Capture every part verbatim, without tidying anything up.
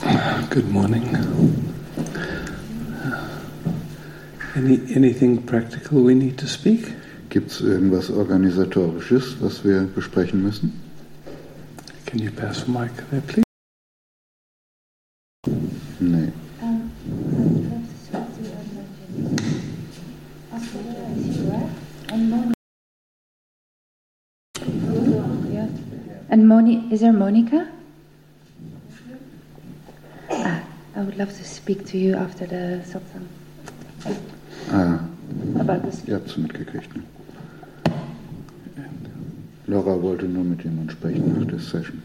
Good morning. Any, anything practical we need to speak? Gibt es irgendwas Organisatorisches, was wir besprechen müssen? Can you pass the mic there, please? Nee. And Moni, is there Monica? Ah, I would love to speak to you after the satsang. Ah, About this. ihr habt es mitgekriegt, ne? Laura wollte nur mit jemandem sprechen nach der Session.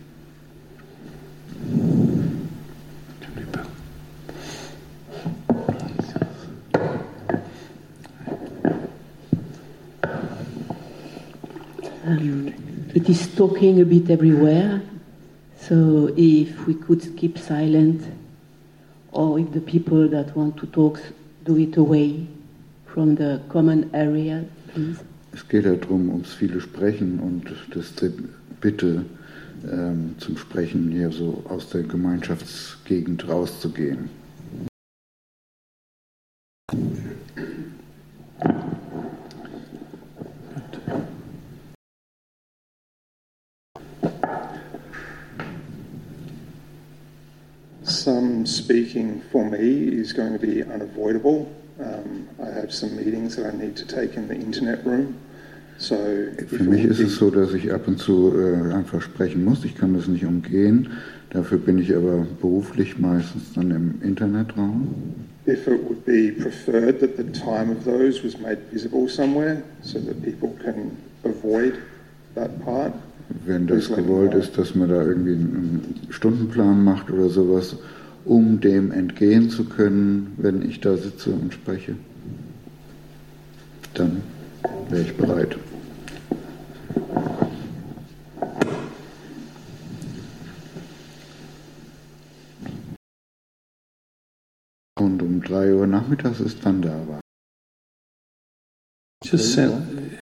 Um, it is talking a bit everywhere, so if we could keep silent, or if the people that want to talk do it away from the common area, please. Es geht ja darum, ums viele Sprechen und das Bitte ähm, zum Sprechen hier so aus der Gemeinschaftsgegend rauszugehen. Some speaking for me is going to be unavoidable. Um, I have some meetings that I need to take in the internet room. So Für mich ist es so, dass ich ab und zu äh, einfach sprechen muss. Ich kann das nicht umgehen. Dafür bin ich aber beruflich meistens dann im Internetraum. If it would be preferred that the time of those was made visible somewhere so that people can avoid that part. Wenn das gewollt ist, dass man da irgendwie einen Stundenplan macht oder sowas, um dem entgehen zu können, wenn ich da sitze und spreche, dann wäre ich bereit. Und um drei Uhr nachmittags ist dann da war. Just sen-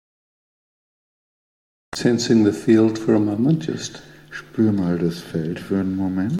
sensing the field for a moment, just. Spür mal das Feld für einen Moment.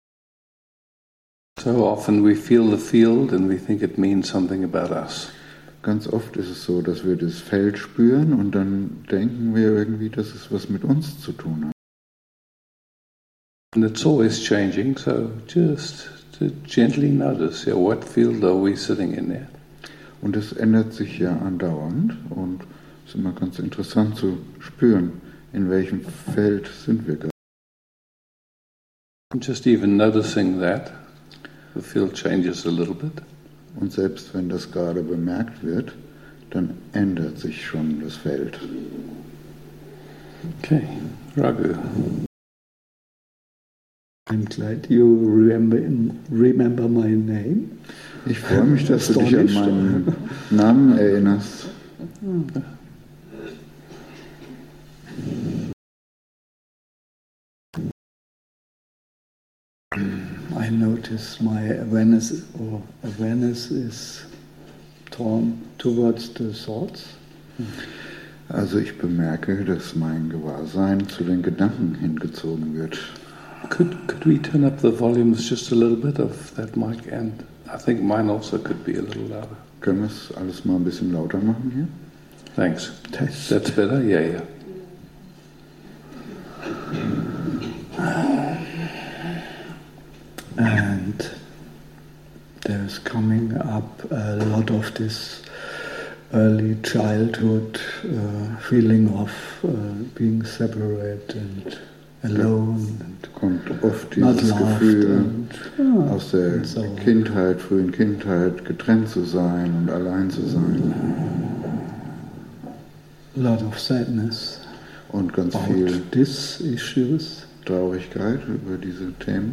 So often we feel the field and we think it means something about us. Ganz oft ist es so, dass wir das Feld spüren und dann denken wir irgendwie, dass es was mit uns zu tun hat. And it's always changing, so just to gently notice, yeah, what field are we sitting in there? Und es ändert sich ja andauernd und es ist immer ganz interessant zu spüren, in welchem Feld sind wir gerade. And just even noticing that, the field changes a little bit. Und selbst wenn das gerade bemerkt wird, dann ändert sich schon das Feld. Okay, Raghu. I'm glad you remember, remember my name. Ich freue mich, dass du dich an meinen Namen erinnerst. I notice my awareness or awareness is torn towards the thoughts. Also ich bemerke, dass mein Gewahrsein zu den Gedanken hingezogen wird. Could could we turn up the volumes just a little bit of that mic, and I think mine also could be a little louder. Können wir es alles mal ein bisschen lauter machen hier? Thanks. Test. That's better? Yeah, yeah. And there's coming up a lot of this early childhood uh, feeling of uh, being separate and alone. And kommt oft dieses Gefühl and, oh, aus der so. Kindheit, frühen Kindheit, getrennt zu sein und allein zu sein. A lot of sadness Und ganz about viel these issues. Traurigkeit über diese Themen.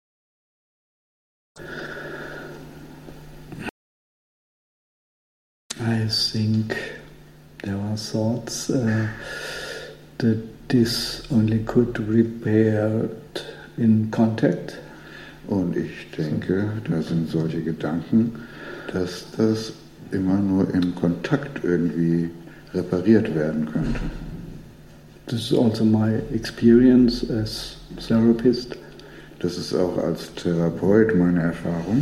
I think there are thoughts uh, that this only could be repaired in contact. Und ich denke, da sind solche Gedanken, dass das immer nur im Kontakt irgendwie repariert werden könnte. This is also my experience as therapist. Das ist auch als Therapeut meine Erfahrung.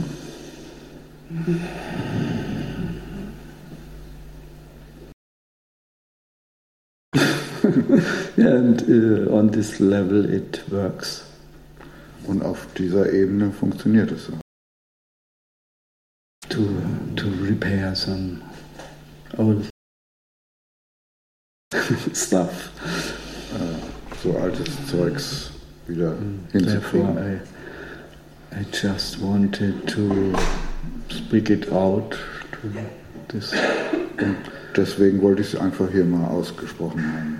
Yeah, and uh, on this level it works. Und auf dieser Ebene funktioniert es auch. To, to repair some old stuff. Äh, so altes Zeugs wieder Therefore hinzukriegen. I, I just wanted to speak it out to this. Und deswegen wollte ich es einfach hier mal ausgesprochen haben.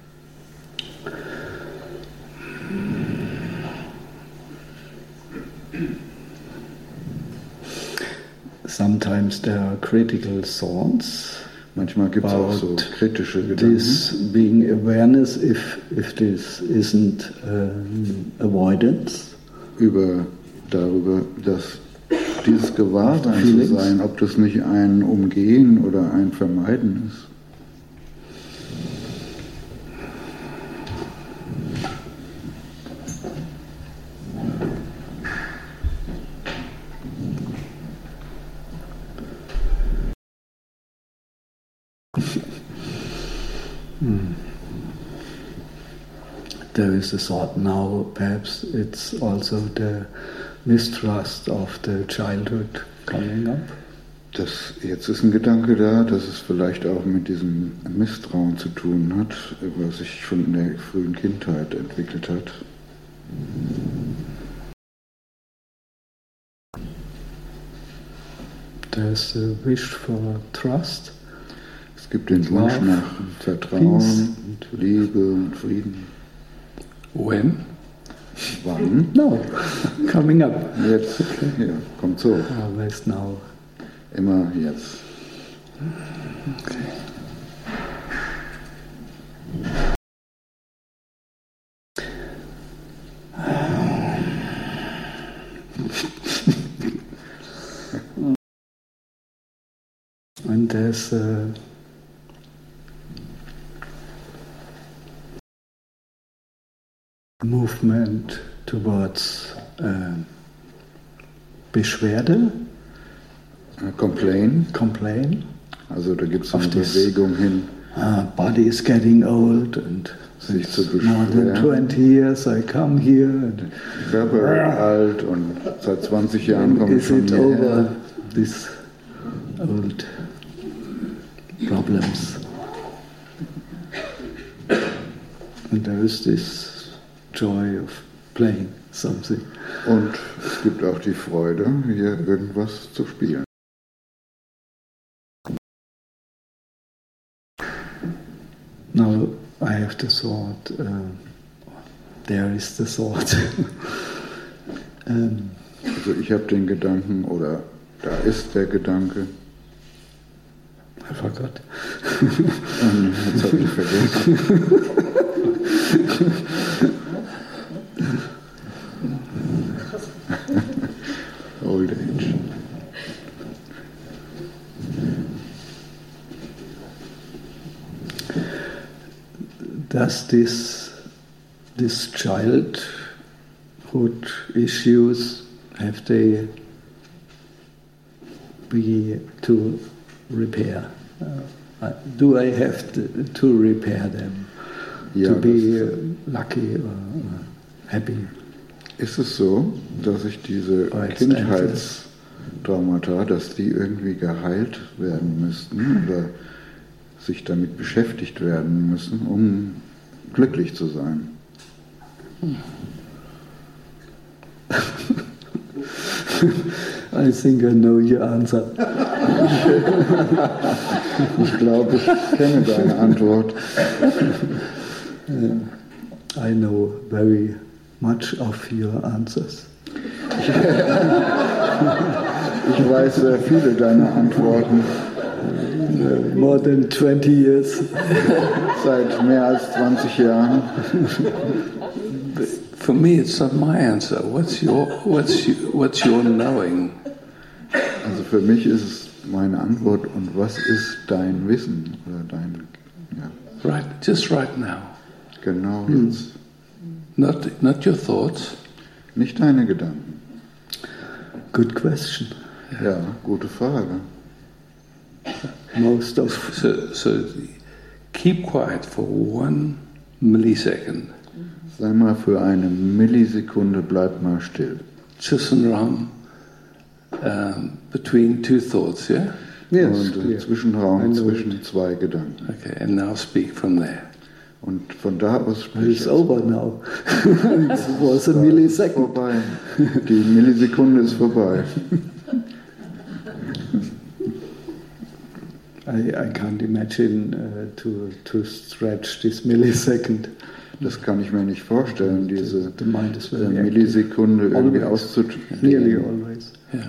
Sometimes there are critical thoughts. Manchmal gibt es auch so kritische Gedanken. This being awareness, if if this isn't um, avoidance. Über darüber, dass dieses Gewahrsein zu sein, ob das nicht ein Umgehen oder ein Vermeiden ist. Hmm. There is a thought now, perhaps it's also the mistrust of the childhood coming up. Das, jetzt ist ein Gedanke da, dass es vielleicht auch mit diesem Misstrauen zu tun hat, was sich schon in der frühen Kindheit entwickelt hat. There's a wish for trust. Es gibt den Wunsch nach Vertrauen, und Liebe und Frieden. When? Wann? No, coming up. Jetzt, ja, kommt so. Always now. Immer jetzt. Okay. And there's a movement towards uh, Beschwerde, Uh, complain. complain. Also da gibt es Auf eine das- Bewegung hin, Uh, body is getting old and sich zu it's more than beschweren. twenty years I come here and Körper wird alt und seit zwanzig Jahren komme ich is schon it hierher. over these old problems. And there is this joy of playing something. Und es gibt auch die Freude, hier irgendwas zu spielen. Now I have the thought, uh, there is the thought. um, Also ich habe den Gedanken, oder da ist der Gedanke, I forgot. ähm, jetzt habe ich vergessen. Old age. Does this this childhood issues have they be to repair? Uh, do I have to, to repair them Ja, to be das- uh, lucky or uh, happy? Ist es so, dass ich diese Oh, jetzt Kindheitstraumata, dass die irgendwie geheilt werden müssten oder sich damit beschäftigt werden müssen, um glücklich zu sein? I think I know your answer. Ich glaube, ich kenne deine Antwort. I know very much of your answers. Ich weiß sehr viele deiner Antworten Uh, more than twenty years. seit mehr als zwanzig Jahren. For me, it's not my answer. What's your what's you, what's your knowing? Also für mich ist es meine Antwort. Und was ist dein Wissen oder dein, ja, Right, just right now. genau Hm. jetzt? Not not your thoughts. Nicht deine Gedanken. Good question. Ja, gute Frage. Most of So, so keep quiet for one millisecond. Sei mal für eine Millisekunde, bleib mal still. Chisanram, um, between two thoughts, yeah? yes, Und yeah. Zwischenraum I know zwischen it. zwei Gedanken. Okay, and now speak from there. Und von da aus sprich It's jetzt. over now. It was a Da ist millisecond. vorbei. Die Millisekunde ist vorbei. I, I can't imagine uh, to to stretch this millisecond. Das kann ich mir nicht vorstellen, diese The mind is äh, very active. Millisekunde irgendwie Always. Nearly auszudehnen. always. Yeah.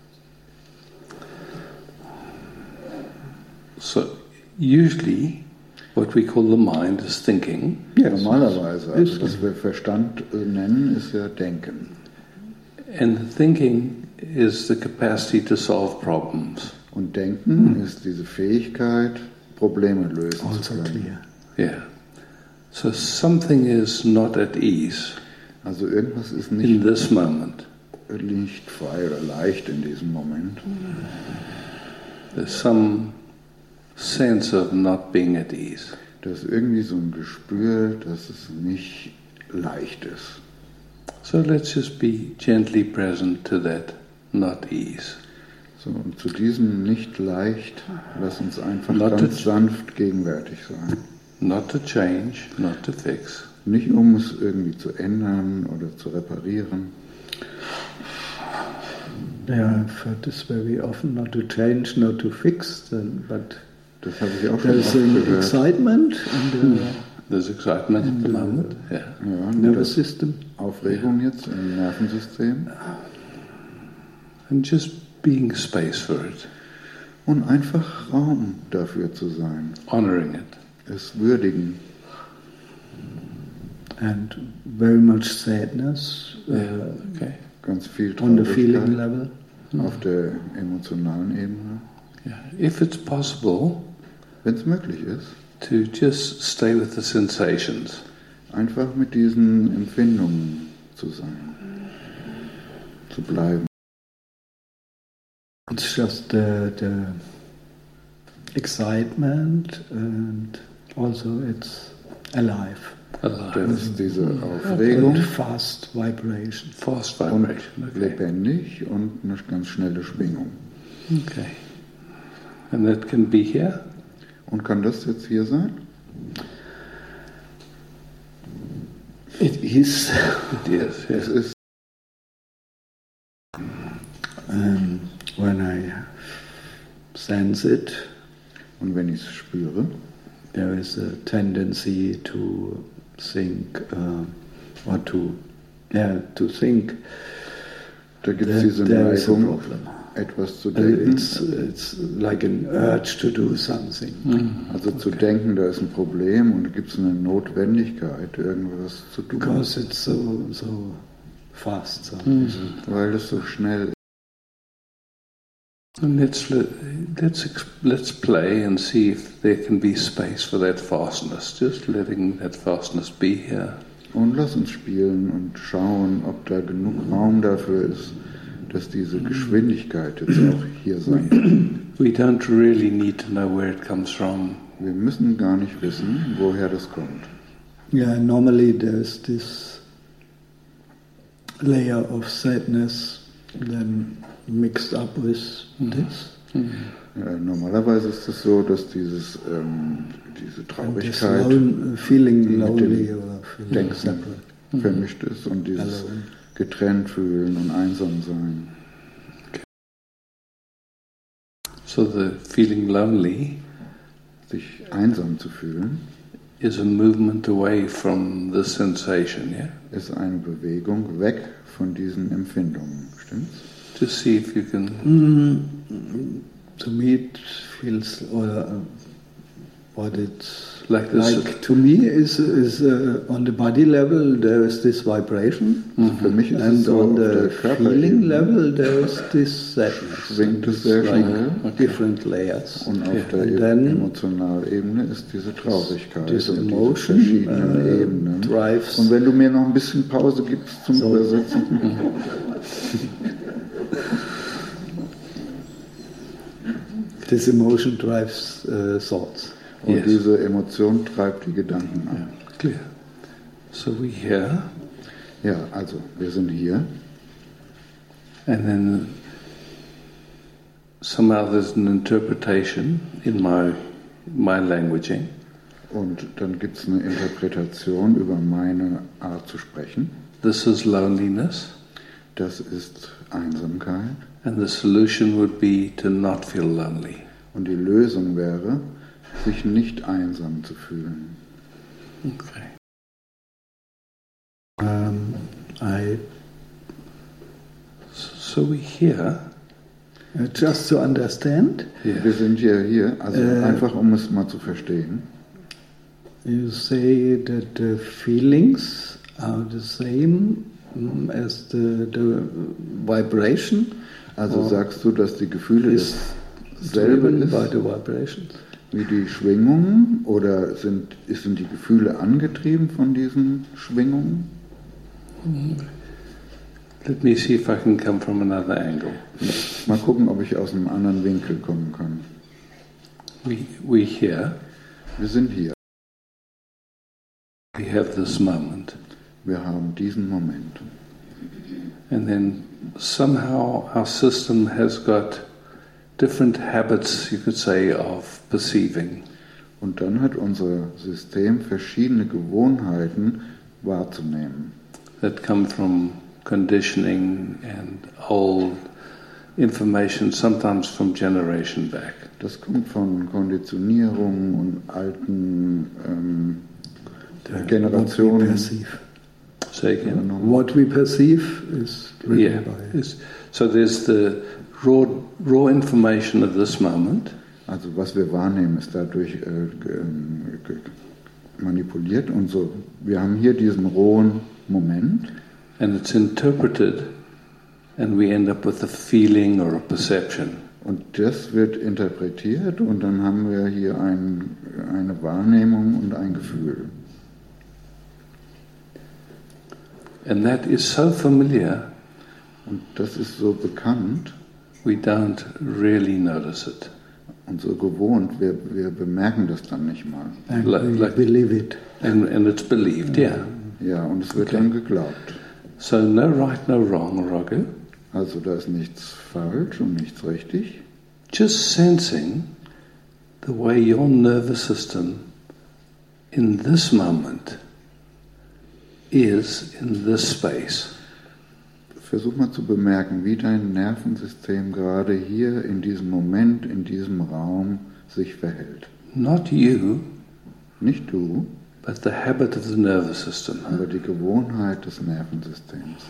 So usually what we call the mind is thinking. Yes. Normalerweise, also Ist- was wir Verstand äh, nennen, ist ja Denken. And thinking is the capacity to solve problems. Und Denken ist diese Fähigkeit, Probleme lösen Also zu können. clear. Yeah. So something is not at ease Also irgendwas ist in nicht, this moment. nicht frei oder leicht in diesem Moment. There's some sense of not being at ease. Da ist irgendwie so ein Gespür, dass es nicht leicht ist. So let's just be gently present to that not ease. So, und zu diesem nicht leicht, lass uns einfach Not ganz to- sanft gegenwärtig sein. Not to change, not to fix. Nicht um es irgendwie zu ändern oder zu reparieren. Yeah, I've heard this very often. Not to change, not to fix. Then, but Das habe ich auch schon there's oft an gehört. excitement in the There's excitement at the moment. Yeah. Ja, nervous das system. Aufregung jetzt im Nervensystem. And just being space for it, Und einfach Raum dafür zu sein. honoring it. Es würdigen. And very much sadness uh, Yeah. Okay. Ganz viel on the feeling Traurigkeit level. auf der emotionalen Ebene. Yeah. If it's possible Wenn es möglich ist, to just stay with the sensations. einfach mit diesen Empfindungen zu sein. Zu bleiben. It's just the, the excitement and also it's alive. Alive. Das ist diese Aufregung And fast vibration. Fast und vibration. Okay. lebendig und eine ganz schnelle Schwingung. Okay. And that can be here. Und kann das jetzt hier sein? It is. It is. Es Yeah. ist, Um, when I sense it, und wenn ich es spüre, there is a tendency to think uh, or to, yeah, to think da gibt es that diese there is a Neigung, problem. etwas zu Uh, denken. It's, it's like an urge to do something. Also zu denken, da ist ein Problem und da gibt es eine Notwendigkeit, irgendwas zu tun. Because it's so so fast. So. Weil es so schnell ist. And let's let, let's ex- let's play and see if there can be space for that fastness. Just letting that fastness be here. Und lass uns spielen und schauen, ob da genug Raum dafür ist, dass diese Geschwindigkeit jetzt auch hier sein kann. We don't really need to know where it comes from. Wir müssen gar nicht wissen, woher das kommt. Yeah, normally there's this layer of sadness then mixed up with this. Ja, normalerweise ist es so, dass dieses, ähm, diese And this Traurigkeit lone, feeling mit dem lonely or feeling Denken separate. vermischt ist und dieses Alone. getrennt fühlen und einsam sein. So the feeling lonely Sich einsam zu fühlen, is a movement away from the sensation, yeah? ist eine Bewegung weg von diesen Empfindungen. Stimmt's? Just see if you can, Mm, to me, it feels, or uh, what it's Like like, this- to me is is uh, on the body level there is this vibration, Für mich ist es and so on auf der the feeling Körperebene level there is this sadness. schwingt es It's sehr like schnell. different layers. und auf Ja. der And e- then Emotionalebene ist diese Traurigkeit this und diese emotion, verschiedenen uh, Ebenen. drives- Und wenn du mir noch ein bisschen Pause gibst zum So. Übersetzen. This emotion drives uh, thoughts. Und Yes. diese Emotion treibt die Gedanken an. Clear. So we hear, Ja, also wir sind hier and then somehow there's an interpretation in my my languaging. und dann gibt es eine Interpretation über meine Art zu sprechen. This is loneliness, Das ist Einsamkeit. and the solution would be to not feel lonely. Und die Lösung wäre, sich nicht einsam zu fühlen. Okay. Um, I So we hear, uh, just to understand. Wir sind ja hier, also Äh. einfach um es mal zu verstehen. You say that the feelings are the same mm, as the, the vibration Also Oh. sagst du, dass die Gefühle is dasselbe driven ist by the vibrations. wie die Schwingungen oder sind, sind die Gefühle angetrieben von diesen Schwingungen? let me see if I can come from another angle. Mal gucken, ob ich aus einem anderen Winkel kommen kann. We, we hear, Wir sind hier, we have this moment, wir haben diesen Moment. and then somehow our system has got different habits, you could say, of perceiving. Und dann hat unser System verschiedene Gewohnheiten wahrzunehmen. That come from conditioning and old information, sometimes from generation back. Das kommt von Konditionierung und alten ähm, What we Generationen. perceive. Say again. What we perceive is driven Yeah. by. It's- So there's the raw, raw information of this moment, Also was wir wahrnehmen, ist dadurch äh, ge- ge- manipuliert und so. Wir haben hier diesen rohen Moment and it's interpreted, and we end up with a feeling or a perception. und das wird interpretiert und dann haben wir hier ein, eine Wahrnehmung und ein Gefühl. And that is so familiar, Und das ist so bekannt we don't really notice it. und so gewohnt, wir, wir bemerken das dann nicht mal. And Like- we like- believe it. And, and it's believed, yeah. Ja, und es wird Okay. dann geglaubt. So no right, no wrong, Raghu. Also da ist nichts falsch und nichts richtig. Just sensing the way your nervous system in this moment is in this space. Versuch mal zu bemerken, wie dein Nervensystem gerade hier in diesem Moment, in diesem Raum sich verhält. Not you, Nicht du, but the habit of the nervous system. aber die Gewohnheit des Nervensystems.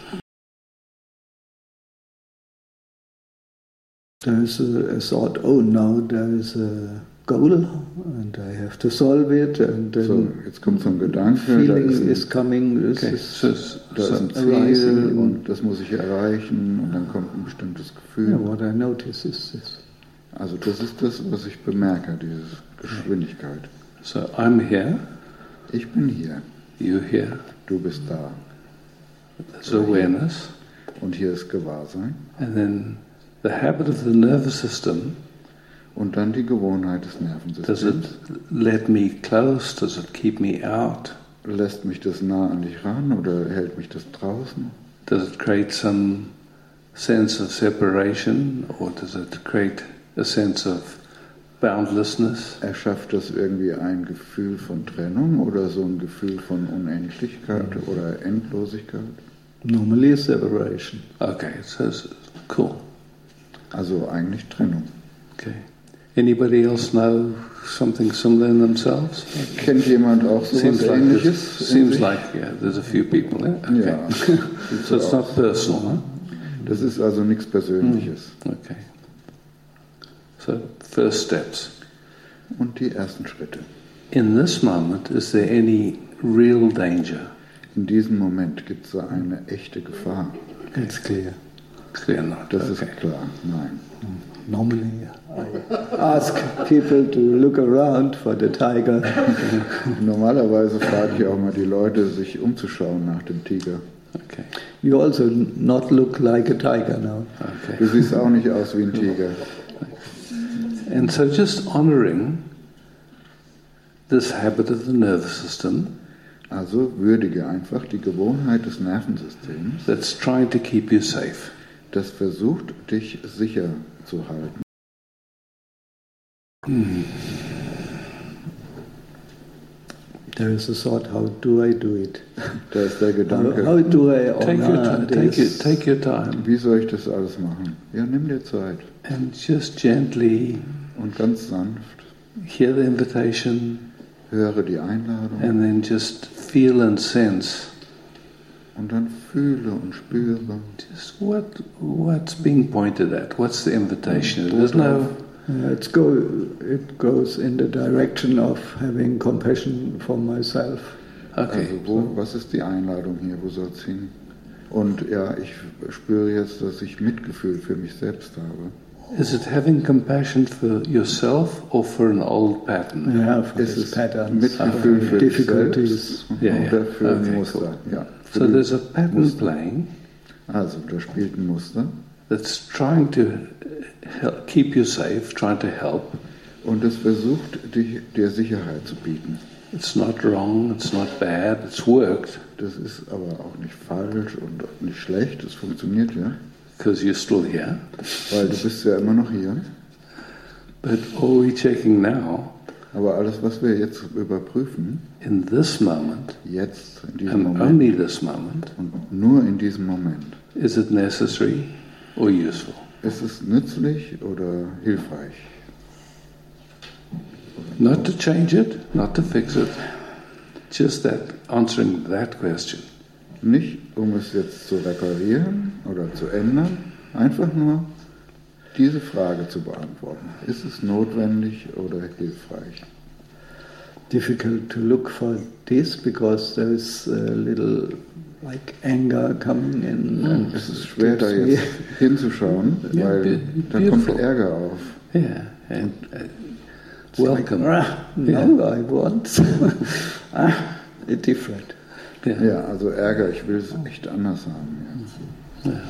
There is a, a thought, oh, now there is a goal and I have to solve it, and then So, jetzt kommt so ein Gedanke, da feeling ist ein, is coming, this Okay, is so, da ist so ein Ziel arising. und das muss ich erreichen und dann kommt ein bestimmtes Gefühl. yeah, what I notice is this. Also das ist das, was ich bemerke, diese Geschwindigkeit. so I'm here, Ich bin hier, you here, du bist da there's awareness, und hier ist Gewahrsein. and then the habit of the nervous system, Und dann die Gewohnheit des does Nervensystems. it let me close, does it keep me out, Lässt mich das nah an dich ran oder hält mich das draußen? does it create some sense of separation, or does it create a sense of boundlessness? Erschafft das irgendwie ein Gefühl von Trennung oder so ein Gefühl von Unendlichkeit oder Endlosigkeit? Normally a separation. Okay, so it's cool. Also eigentlich Trennung. Okay. Anybody else know something similar in themselves? Kennt jemand auch so Seems was like, Ähnliches? there's- in seems sich? like yeah, there's a few people. Yeah? Okay. Ja. Sieht So it's so not aus. personal, huh? Das ist also nichts Persönliches. Okay. So first steps. Und die ersten Schritte. In this moment, is there any real danger? In diesem Moment gibt es eine echte Gefahr. It's clear. Clear not. Das Okay. ist klar, nein. Normally, I ask people to look around for the tiger. Normalerweise frage ich auch mal die Leute, sich umzuschauen nach dem Tiger. Okay. You also not look like a tiger now. Okay. Du siehst auch nicht aus wie ein Tiger. And so just honoring this habit of the nervous system Also würdige einfach die Gewohnheit des Nervensystems, that's trying to keep you safe. das versucht, dich sicher zu halten. There is a thought, how do I do it? Da ist der How, Gedanke, how do I Take your, honor ti- take, your, this? take your time wie soll ich das alles machen? Ja, nimm dir Zeit and just gently und ganz sanft hear the invitation höre die Einladung and then just feel and sense und dann fühle und spüre. just what what's being pointed at. What's the invitation? There's no Uh, it's go, it goes in the direction of having compassion for myself. okay. Also wo, was ist die Einladung hier? Wo soll es hin? Und ja, ich spüre jetzt, dass ich Mitgefühl für mich selbst habe. Is it having compassion for yourself or for an old pattern? Yeah, for Ist these es patterns, Mitgefühl für dich difficulties. selbst Ja, ja. oder für ein Okay, Muster? cool. Ja, für So die there's a pattern Muster. playing Also, da spielt ein Muster that's trying to help, keep you safe, trying to help. und es versucht, dich, dir Sicherheit zu bieten. It's not wrong, it's not bad, it's worked Das ist aber auch nicht falsch und nicht schlecht, es funktioniert ja, because you're still here. weil du bist ja immer noch hier. But all we're checking now, Aber alles, was wir jetzt überprüfen, in this moment, jetzt, in diesem and Moment only this moment, und nur in diesem Moment, is it necessary or useful? ist es nützlich oder hilfreich? Not to change it, not to fix it, just that answering that question. Nicht, um es jetzt zu reparieren oder zu ändern, einfach nur diese Frage zu beantworten. Ist es notwendig oder hilfreich? Difficult to look for this because there is a little like anger coming in. And Es ist schwer, da keeps me- jetzt hinzuschauen, Ja, weil be- da kommt beautiful. Ärger auf. Yeah, and uh, It's like, welcome. "Ah, no, I want ah, it different. Yeah. Ja, also Ärger, ich will es echt anders haben. Ja.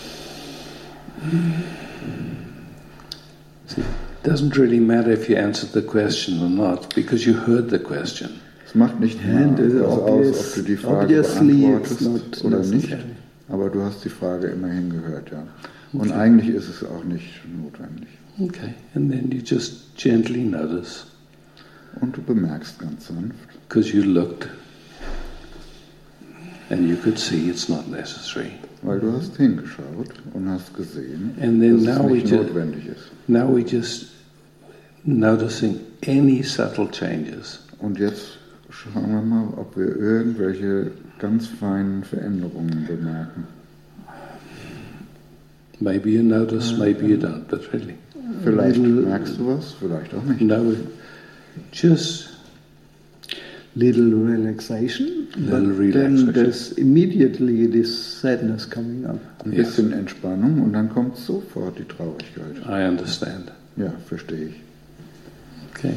See, it doesn't really matter if you answered the question or not, because you heard the question. Es macht nicht And, mal uh, was obvious- aus, ob du die Frage obviously it's beantwortest not oder nicht, necessary. aber du hast die Frage immerhin gehört, ja. Und eigentlich ist es auch nicht notwendig. Okay, and then you just gently notice, Und du bemerkst ganz sanft, because you looked and you could see it's not necessary. weil du hast hingeschaut und hast gesehen, And then dass now es we nicht ju- notwendig ist. Now we're just noticing any subtle changes. Und jetzt schauen wir mal, ob wir irgendwelche ganz feinen Veränderungen bemerken. Maybe you notice, maybe you don't, but really, Vielleicht Little- merkst du was, vielleicht auch nicht. no, just Little relaxation, Little but relaxation. then there's immediately this sadness coming up. Ein Yes. bisschen Entspannung und dann kommt sofort die Traurigkeit. I understand. Ja, verstehe ich. Okay,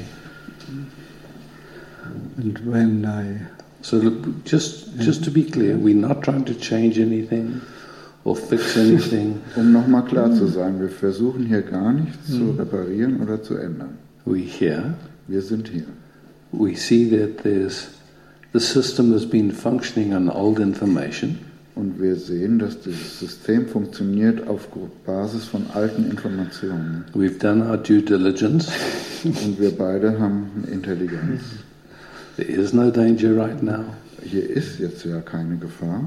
And when I so look, just just to be clear, we're not trying to change anything or fix anything. Um nochmal klar zu sein, wir versuchen hier gar nichts zu reparieren oder zu ändern. We hear, Wir sind hier. we see that there's the system has been functioning on old information. Und wir sehen, dass dieses System funktioniert auf Basis von alten Informationen. We've done our due diligence. Und wir beide haben Intelligenz. There is no danger right now. Hier ist jetzt ja keine Gefahr.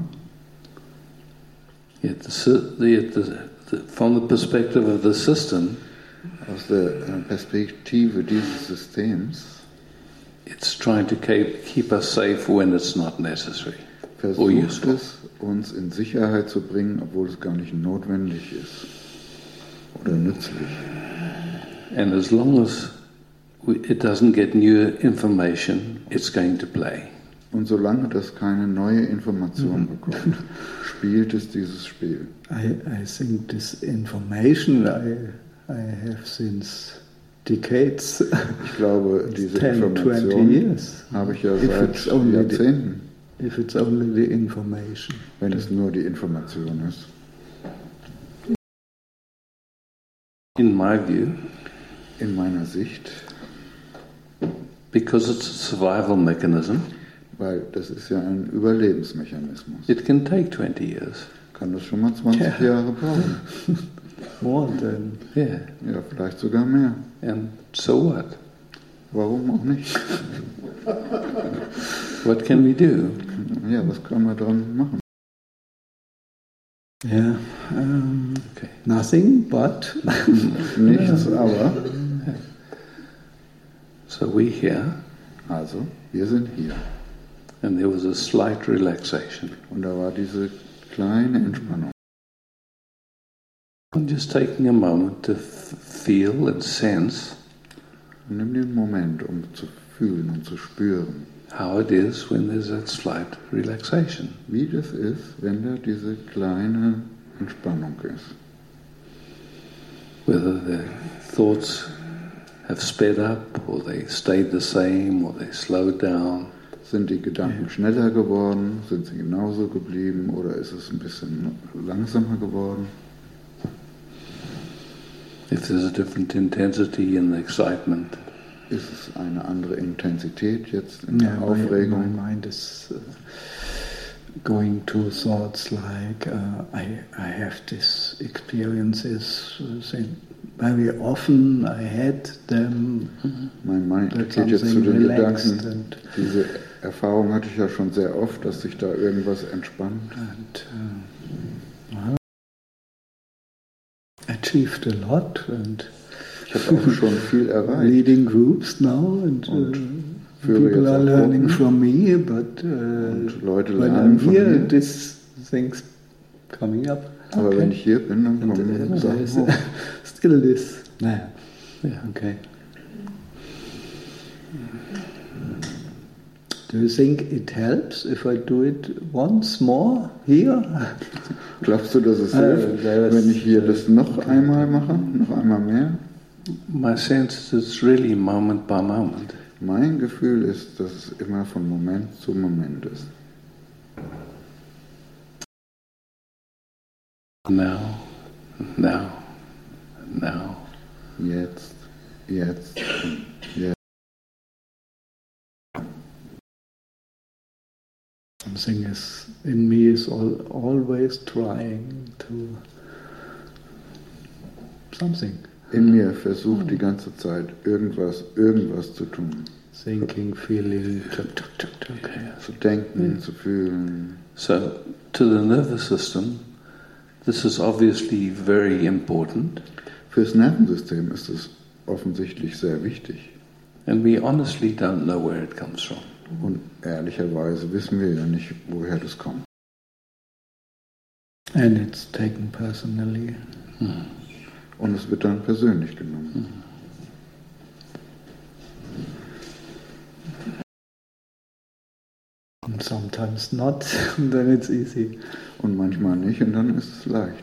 Yet the, sy- the, the, the, from the perspective of the system, Aus der äh, Perspektive dieses Systems it's trying to keep, keep us safe when it's not necessary or versucht useful. es, uns in Sicherheit zu bringen, obwohl es gar nicht notwendig ist oder nützlich. And as long as it doesn't get new information, it's going to play. Und solange das keine neue Information bekommt, spielt es dieses Spiel. I, I think this information I, I have since decades. Ich glaube, diese ten, twenty Information years. habe ich ja If seit it's only Jahrzehnten, the, if it's only the information. wenn es nur die Information ist. In my view, In meiner Sicht, because it's a survival mechanism, weil das ist ja ein Überlebensmechanismus, it can take twenty years. kann das schon mal zwanzig Ja. Jahre brauchen. More than. Yeah. Ja, vielleicht sogar mehr. And so what? Warum auch nicht? What can we do? Ja, was kann man dran machen? Yeah. Um, Okay. nothing but. Nichts, aber. So we here, Also, wir sind hier. and there was a slight relaxation. Und da war diese kleine Entspannung. And just taking a moment to f- feel and sense Und nimm den Moment, um zu fühlen und zu spüren, how it is when there's that slight relaxation. wie das ist, wenn da diese kleine Entspannung ist. Whether the thoughts have sped up, or they stayed the same, or they slowed down. Sind die Gedanken schneller geworden? Sind sie genauso geblieben? Oder ist es ein bisschen langsamer geworden? If there's a different intensity in the excitement, Ist es eine andere Intensität jetzt in Yeah, der my, Aufregung? my mind is uh, going to thoughts like uh, I, I have these experiences uh, saying very often I had them. Mein Mind That geht jetzt zu something den relaxed Gedanken, and, diese Erfahrung hatte ich ja schon sehr oft, dass sich da irgendwas entspannt. and uh, well, achieved a lot and Ich habe auch schon viel erreicht. leading groups now and uh, Und führe people jetzt are auch learning Gruppen. from me, but uh, Und Leute when lernen I'm von here, mir. these things coming up. Aber wenn ich hier bin, dann And kommen uh, Sachen there's hoch. still this. Yeah. yeah. Okay. Do you think it helps if I do it once more here? Glaubst du, dass es Ah, hilft, da ist- wenn ich hier das noch einmal mache, noch einmal mehr? My sense is it's really moment by moment. Mein Gefühl ist, dass es immer von Moment zu Moment ist. Now, now, now. Jetzt, jetzt, jetzt. Something is in me is all, always trying to something. In mir versucht die ganze Zeit irgendwas, irgendwas zu tun. Thinking, feeling, tuk, tuk, tuk, tuk. Zu denken, zu fühlen. So, to the nervous system, this is obviously very important, Fürs Nervensystem ist es offensichtlich sehr wichtig. and we honestly don't know where it comes from. Und ehrlicherweise wissen wir ja nicht, woher das kommt. And it's taken personally. Und es wird dann persönlich genommen. And sometimes not, and then it's easy. Und manchmal nicht, und dann ist es leicht.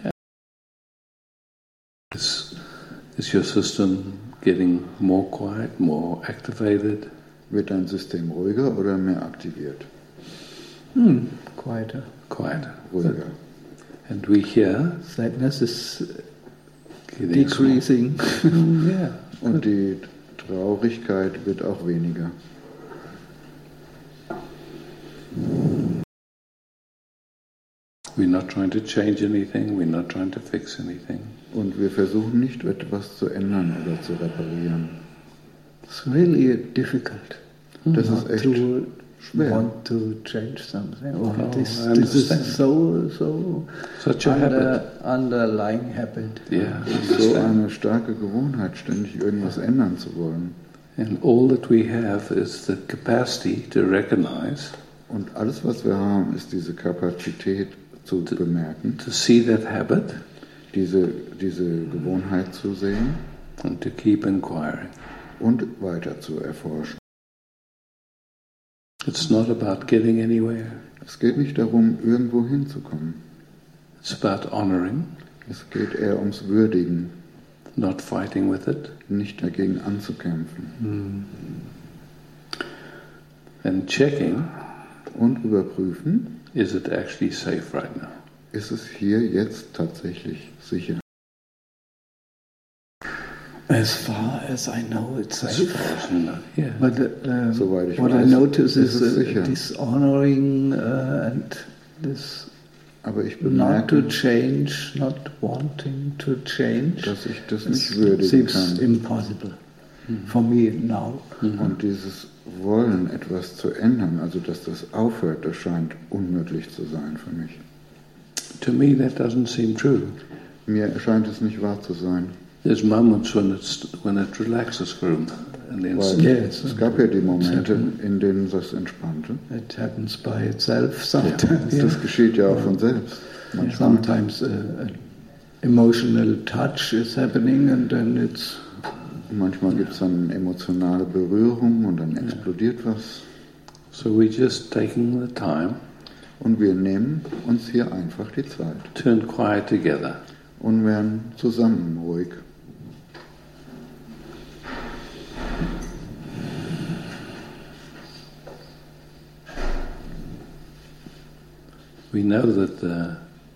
Is, is your system getting more quiet, more activated? Wird dein System ruhiger oder mehr aktiviert? Hmm, quieter. Quieter. Ruhiger. And we here Sadness is getting small. decreasing. Yeah. Und die Traurigkeit wird auch weniger. We're not trying to change anything, we're not trying to fix anything. Und wir versuchen nicht, etwas zu ändern oder zu reparieren. It's really difficult. Das not ist echt to schwer. want to change something. Oh, Oh, this, I this is understand. so so Such a habit. under, underlying habit. Yeah, I So understand. eine starke Gewohnheit, ständig irgendwas ändern zu wollen. And all that we have is the capacity to recognize, Und alles, was wir haben, ist diese Kapazität zu bemerken, to see that habit, diese, diese Gewohnheit zu sehen and to keep inquiring. und weiter zu erforschen. It's not about getting anywhere. Es geht nicht darum, irgendwo hinzukommen. It's about honoring, Es geht eher ums Würdigen, not fighting with it, nicht dagegen anzukämpfen. and checking, Und überprüfen, is it actually safe right now? ist es hier jetzt tatsächlich sicher. As far as I know, it's As safe. far as you know, yeah. But uh, Soweit ich what weiß, I notice ist is es uh, sicher. dishonoring uh, and this Aber ich not to bemerke, change, not wanting to change. dass ich das It nicht würdigen seems kann. impossible for me now. Und dieses Wollen, etwas zu ändern, also dass das aufhört, das scheint unmöglich zu sein für mich. To me, that doesn't seem true. Mir erscheint es nicht wahr zu sein. There's moments when it's when it relaxes for an Weil instant. Yes. es gab ja die Momente, in denen das entspannte. It happens by itself Ja, sometimes. das geschieht ja auch von selbst. Manchmal. Sometimes uh, an emotional touch is happening and then it's Manchmal gibt es dann emotionale Berührung und dann explodiert was. So we're just taking the time Und wir nehmen uns hier einfach die Zeit to inquire together. und werden zusammen ruhig. We know that the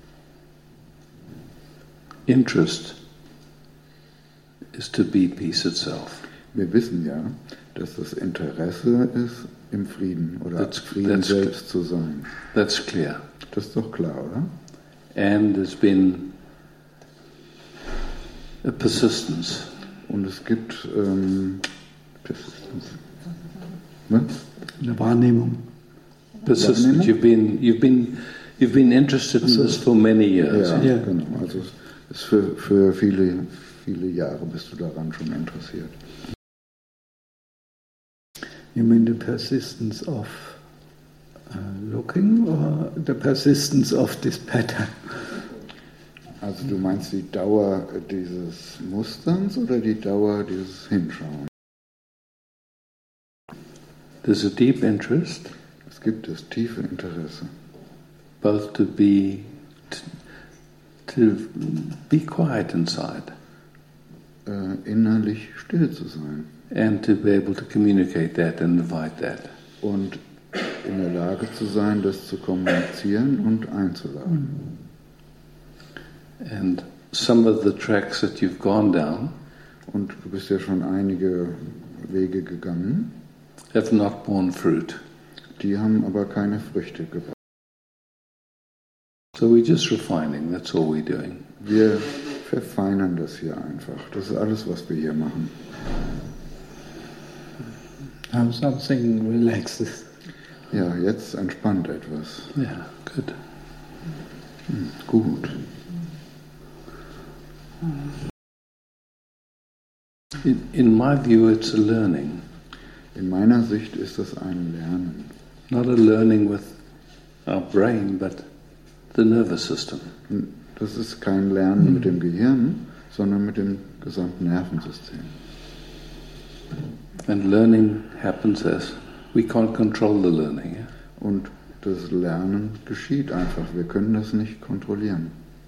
interest is to be peace itself. Wir wissen ja, dass das Interesse ist, im Frieden oder That's- Frieden that's- selbst zu sein. That's clear. Das ist doch klar, oder? And there's been a persistence. Und es gibt ähm, Persistence. Was? eine Wahrnehmung. Persistent. Wahrnehmung? You've been you've been you've been interested in this for many years. Ja, Ja. genau. Also es ist für, für viele, viele Jahre bist du daran schon interessiert. You mean the persistence of uh, looking or the persistence of this pattern? Also du meinst die Dauer dieses Musterns oder die Dauer dieses Hinschauens? There's a deep interest, Es gibt das tiefe Interesse, both to be t- to be quiet inside äh, innerlich still zu sein and to be able to communicate that and invite that. und in der Lage zu sein, das zu kommunizieren und einzuladen. And some of the tracks that you've gone down Und du bist ja schon einige Wege gegangen, have not borne fruit. die haben aber keine Früchte gebracht. So we're just refining, that's all we're doing. Wir verfeinern das hier einfach. Das ist alles, was wir hier machen. How something relaxes. Ja, jetzt entspannt etwas. Yeah, good. Hm, gut. In, in my view, it's a learning, In meiner Sicht ist das ein Lernen. not a learning with our brain, but the nervous system. Das ist kein Lernen mit dem Gehirn, sondern mit dem gesamten Nervensystem. And learning happens as we can't control the learning. Yeah? Und das Lernen geschieht einfach. Wir können das nicht kontrollieren.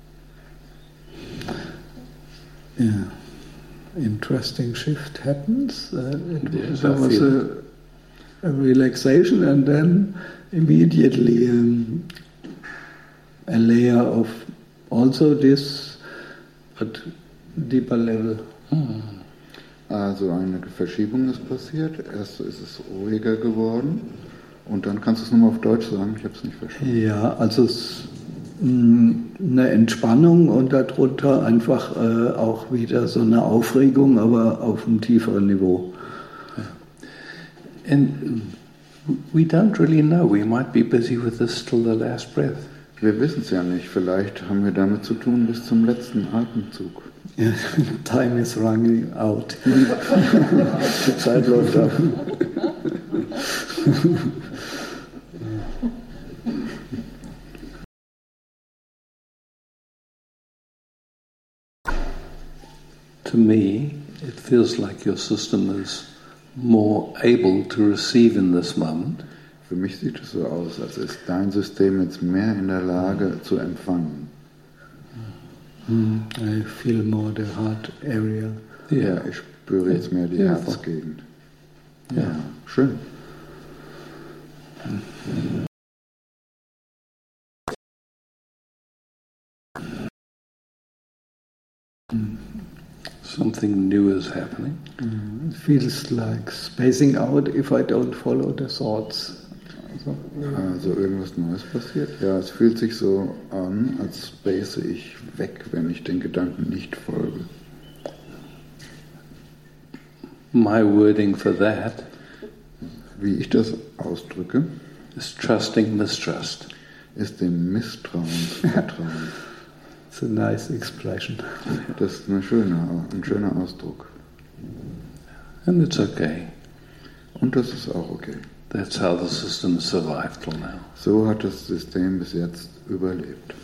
Yeah. Interesting shift happens. Uh, it, Yes, there I was feel a, a relaxation and then immediately um, a layer of also this at deeper level. Also eine Verschiebung ist passiert. Erst ist es ruhiger geworden. Und dann kannst du es nochmal auf Deutsch sagen. Ich habe es nicht verstanden. Ja, also es, mh, eine Entspannung und darunter einfach äh, auch wieder so eine Aufregung, aber auf einem tieferen Niveau. And we don't really know. We might be busy with this till the last breath. Wir wissen es ja nicht. Vielleicht haben wir damit zu tun bis zum letzten Atemzug. Ja, time is running out. Die Zeit läuft ab. To me, it feels like your system is more able to receive in this moment. Für mich sieht es so aus, als ist dein System jetzt mehr in der Lage zu empfangen. Mm, I feel more the heart area. Ja, ich spüre jetzt mehr die Ja. Herzgegend. Ja. Ja, schön. Something new is happening. Mm, it feels like spacing out if I don't follow the thoughts. Also, Also irgendwas Neues passiert? Ja, es fühlt sich so an, als space ich weg, wenn ich den Gedanken nicht folge. My wording for that Wie ich das ausdrücke, is trusting mistrust. ist dem Misstrauen zu vertrauen. it's a nice expression. Das ist eine schöne, ein schöner Ausdruck. And it's okay. Und das ist auch okay. That's how the system survived till now. So hat das System bis jetzt überlebt.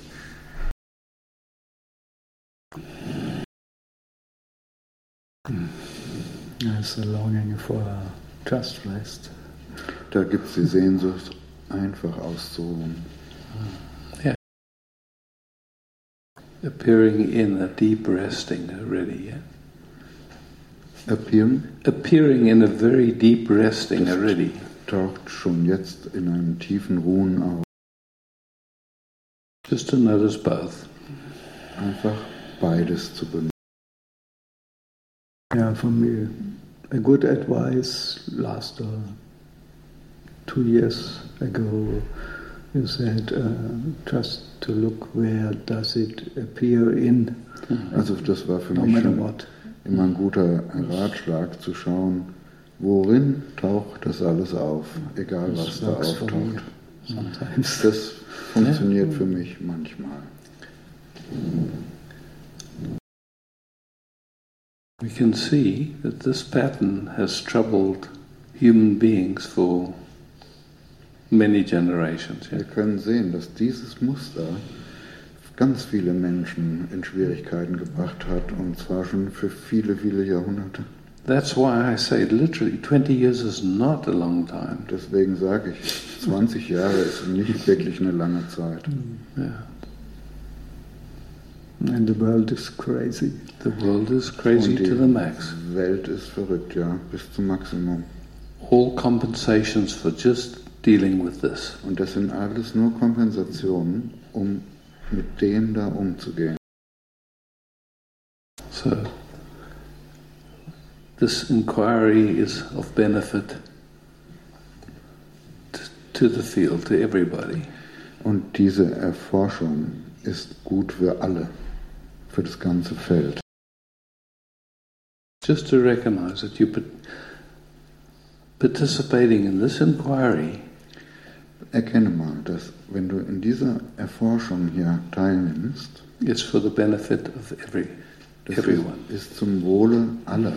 There's a longing for just rest. Da gibt es die Sehnsucht, einfach auszuruhen. Appearing in a deep resting already, yeah? Appearing Appearing in a very deep resting already. taucht schon jetzt in einem tiefen Ruhen auf. Just to notice both. Einfach beides zu bemerken. Yeah, for me, a good advice last uh, two years ago, you said uh, just to look where does it appear in, Also das war für no mich matter schon what. immer ein guter Ratschlag, zu schauen, worin taucht das alles auf, egal was This da works for me auftaucht. sometimes. Das funktioniert für mich manchmal. We can see that this pattern has troubled human beings for many generations. Wir Yeah? können sehen, dass dieses Muster ganz viele Menschen in Schwierigkeiten gebracht hat, und zwar schon für viele, viele Jahrhunderte. That's why I say literally twenty years is not a long time. Deswegen sage ich, zwanzig Jahre ist nicht wirklich eine lange Zeit. Yeah. And the world is crazy. The world is crazy Und die to the max. Welt ist verrückt, ja, bis zum Maximum. All compensations for just dealing with this. Und das sind alles nur Kompensationen, um mit dem da umzugehen. So, this inquiry is of benefit t- to the field, to everybody. Und diese Erforschung ist gut für alle, für das ganze Feld. Just to recognize that you're pa- participating in this inquiry Erkenne mal, dass wenn du in dieser Erforschung hier teilnimmst, is for the benefit of every, das everyone. ist, ist zum Wohle aller.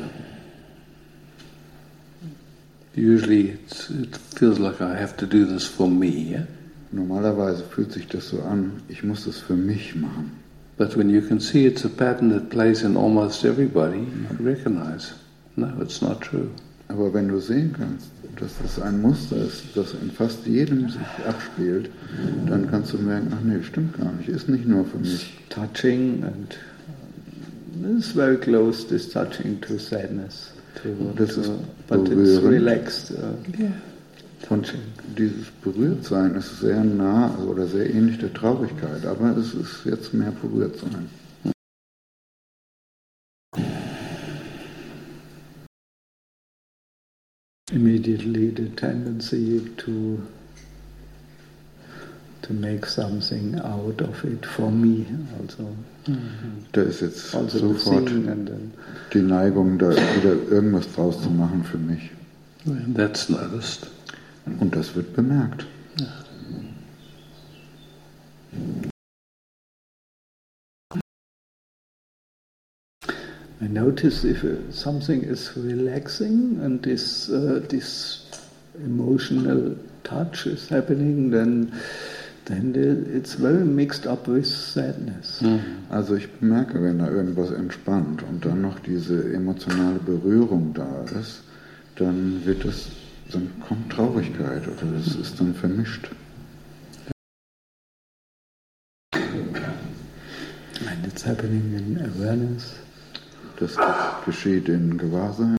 Usually it's, it feels like I have to do this for me, yeah? Normalerweise fühlt sich das so an, ich muss das für mich machen. But when you can see it's a pattern that plays in almost everybody, you recognize, no, it's not true. Aber wenn du sehen kannst, dass das ein Muster ist, das in fast jedem sich abspielt, dann kannst du merken, ach nee, stimmt gar nicht, ist nicht nur für mich. Touching and uh, it's very close, this touching to sadness. To, Das ist to, but it's berührend. relaxed. Uh, Und dieses Berührtsein ist sehr nah oder sehr ähnlich der Traurigkeit, aber es ist jetzt mehr Berührtsein. immediately the tendency to to make something out of it for me also. Da ist jetzt Also sofort seeing and then die Neigung, da wieder irgendwas draus zu machen für mich. And that's noticed. Und das wird bemerkt. I notice if uh, something is relaxing and this uh, this emotional touch is happening, then then it's very mixed up with sadness. Mm. Also ich bemerke, wenn da irgendwas entspannt und dann noch diese emotionale Berührung da ist, dann wird es, dann kommt Traurigkeit oder das ist dann vermischt. And it's happening in awareness. Das geschieht in Gewahrsein.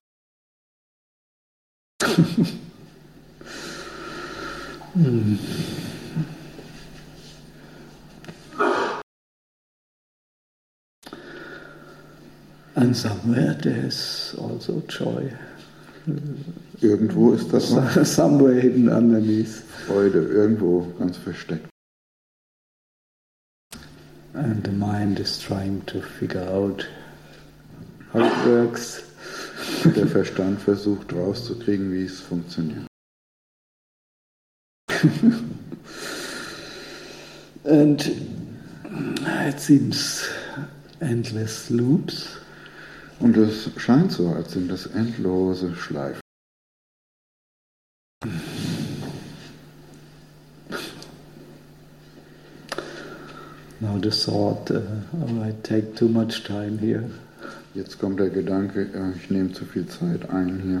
mm. And somewhere there's also joy. Irgendwo ist das noch Somewhere hidden underneath. Freude, irgendwo ganz versteckt. And the mind is trying to figure out how it works. Der Verstand versucht rauszukriegen, wie es funktioniert. And it seems endless loops. Und es scheint so, als sind das endlose Schleifen. Now the thought, uh, oh, I take too much time here. Jetzt kommt der Gedanke, äh, ich nehme zu viel Zeit ein hier.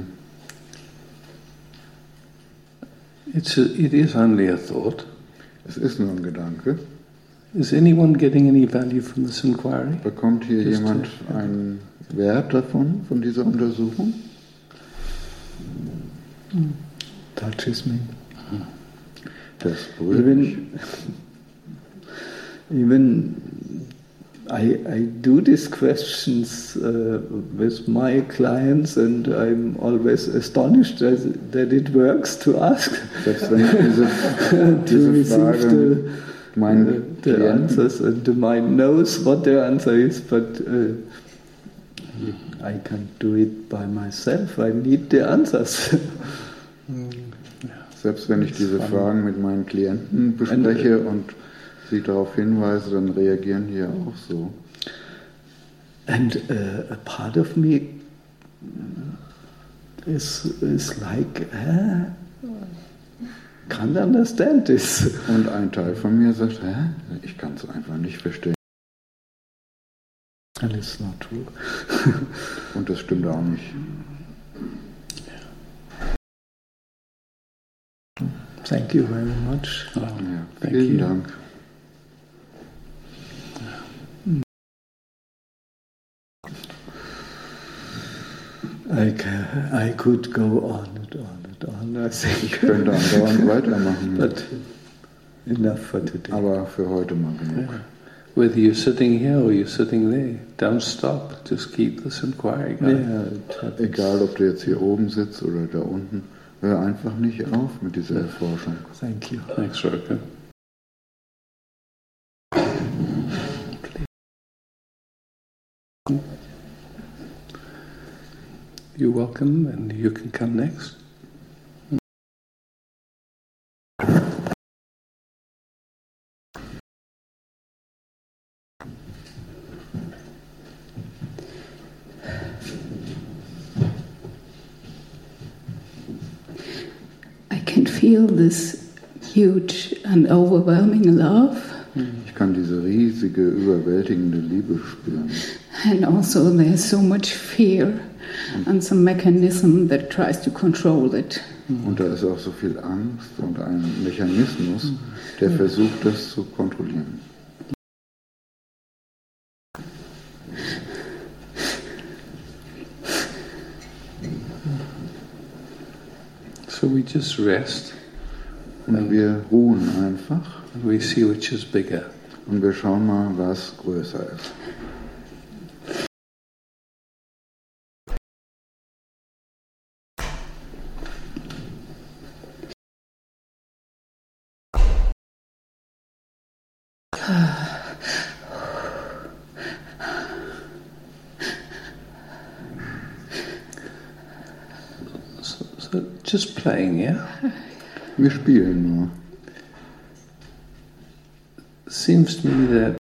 It's a, it is only a thought. Es ist nur ein Gedanke. Is anyone getting any value from this inquiry? Bekommt hier Just jemand to- einen Wert davon, von dieser Untersuchung? Touches me. Das berührt mich. Even, even I, I do these questions uh, with my clients and I'm always astonished that, that it works to ask. Selbst wenn ich diese, to diese receive Frage the, meinen uh, the Klienten, answers and the mind knows what their answer is, but uh, I can't do it by myself. I need the answers. selbst wenn ich diese Fragen mit meinen Klienten bespreche und sie darauf hinweise, dann reagieren die ja auch so. And uh, a part of me is, is like, uh, can't understand this. Und ein Teil von mir sagt, hä? Ich kann es einfach nicht verstehen. And it's not true. Und das stimmt auch nicht. Thank you very much. Oh, Ja, thank vielen you. Dank. I, ca- I could go on and on and on, I Ich think. könnte andauernd weitermachen, But enough for today. aber für heute mal genug. Whether you're sitting here or you're sitting there, don't stop. Just keep this inquiry going. Yeah, it happens. Egal, ob du jetzt hier oben sitzt oder da unten, hör einfach nicht auf mit dieser Erforschung. Thank you. Thanks, Roko. You're welcome, and you can come next. I can feel this huge and overwhelming love, Ich kann diese riesige, überwältigende Liebe spüren. and also there's so much fear and some mechanism that tries to control it. Und da ist auch so viel Angst und ein Mechanismus, der versucht, das zu kontrollieren. So we just rest, Und wir ruhen einfach and we see which is bigger. und wir schauen mal, was größer ist. So, so just playing, yeah? Wir spielen nur. Seems to me that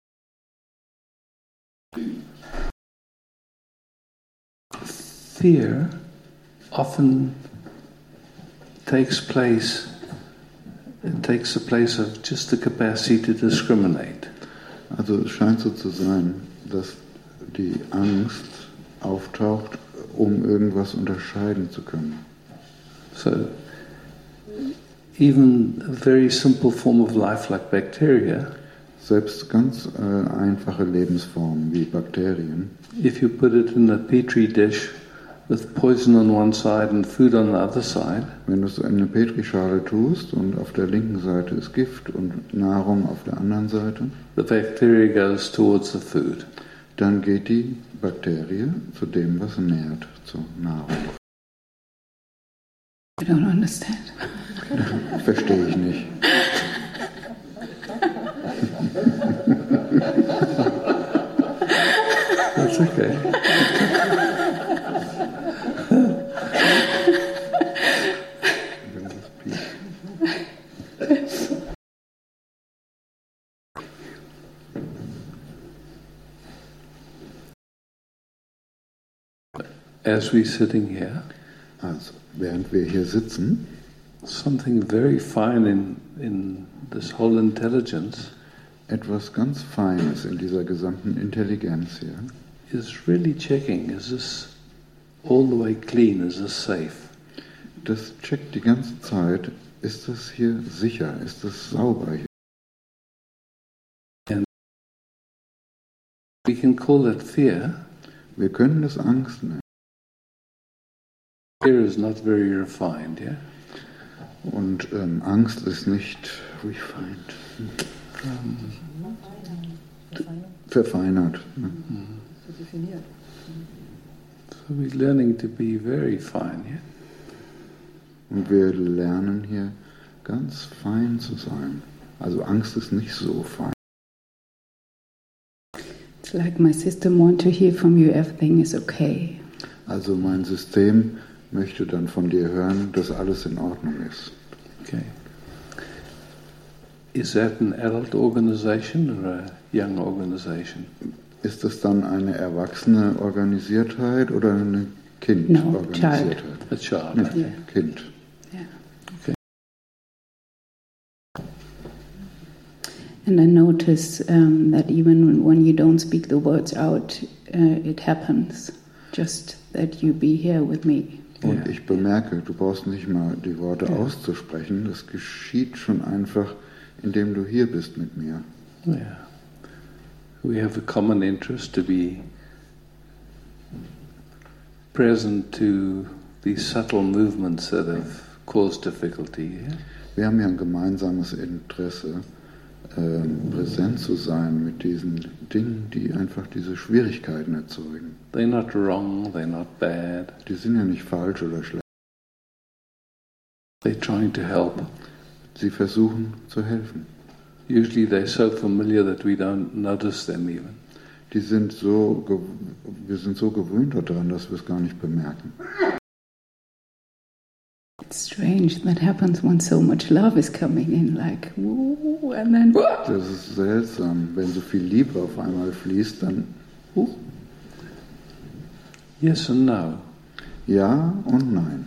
fear often takes place it takes the place of just the capacity to discriminate. Also es scheint so zu sein, dass die Angst auftaucht, um irgendwas unterscheiden zu können. So even a very simple form of life like bacteria, Selbst ganz äh, einfache Lebensformen wie Bakterien, if you put it in a petri dish with poison on one side and food on the other side, wenn du es in eine Petrischale tust und auf der linken Seite ist Gift und Nahrung auf der anderen Seite, the bacteria goes towards the food. dann geht die Bakterie zu dem, was nährt, zur Nahrung. I don't understand. Verstehe ich nicht. That's okay. As we're sitting here, Also, während wir hier sitzen, something very fine in, in this whole intelligence etwas ganz Feines in dieser gesamten Intelligenz hier is really checking, is this all the way clean, is this safe? das checkt die ganze Zeit, ist das hier sicher, ist das sauber hier? We can call it fear. Wir können das Angst nennen. Fear is not very refined, yeah? Und ähm, Angst ist nicht refined, verfeinert. Ne? So we're learning to be very fine, yeah? Und wir lernen hier ganz fein zu sein. Also Angst ist nicht so fein. It's like my system want to hear from you everything is okay. Also mein System möchte dann von dir hören, dass alles in Ordnung ist. Okay. Is that an adult organization or a young organization? Ist das dann eine erwachsene Organisiertheit oder eine Kindorganisiertheit? A child. Ja, Okay. Kind. Yeah. Okay. And I notice um, that even when you don't speak the words out, uh, it happens. Just that you be here with me. Und Ja. ich bemerke, du brauchst nicht mal die Worte Ja. auszusprechen, das geschieht schon einfach, indem du hier bist mit mir. Yeah. We have a common interest to be present to these subtle movements that have caused difficulty. Yeah? Wir haben ja ein gemeinsames Interesse, ähm, präsent zu sein mit diesen Dingen, die einfach diese Schwierigkeiten erzeugen. They're not wrong, they're not bad. Die sind ja nicht falsch oder schlecht. They're trying to help. Sie versuchen zu helfen. Usually they're so familiar that we don't notice them even. Die sind so, gew- wir sind so gewöhnt daran, dass wir es gar nicht bemerken. It's strange that happens when so much love is coming in, like, woo, and then, woo. Das ist seltsam. Wenn so viel Liebe auf einmal fließt, dann huch, Yes and no. ja und nein.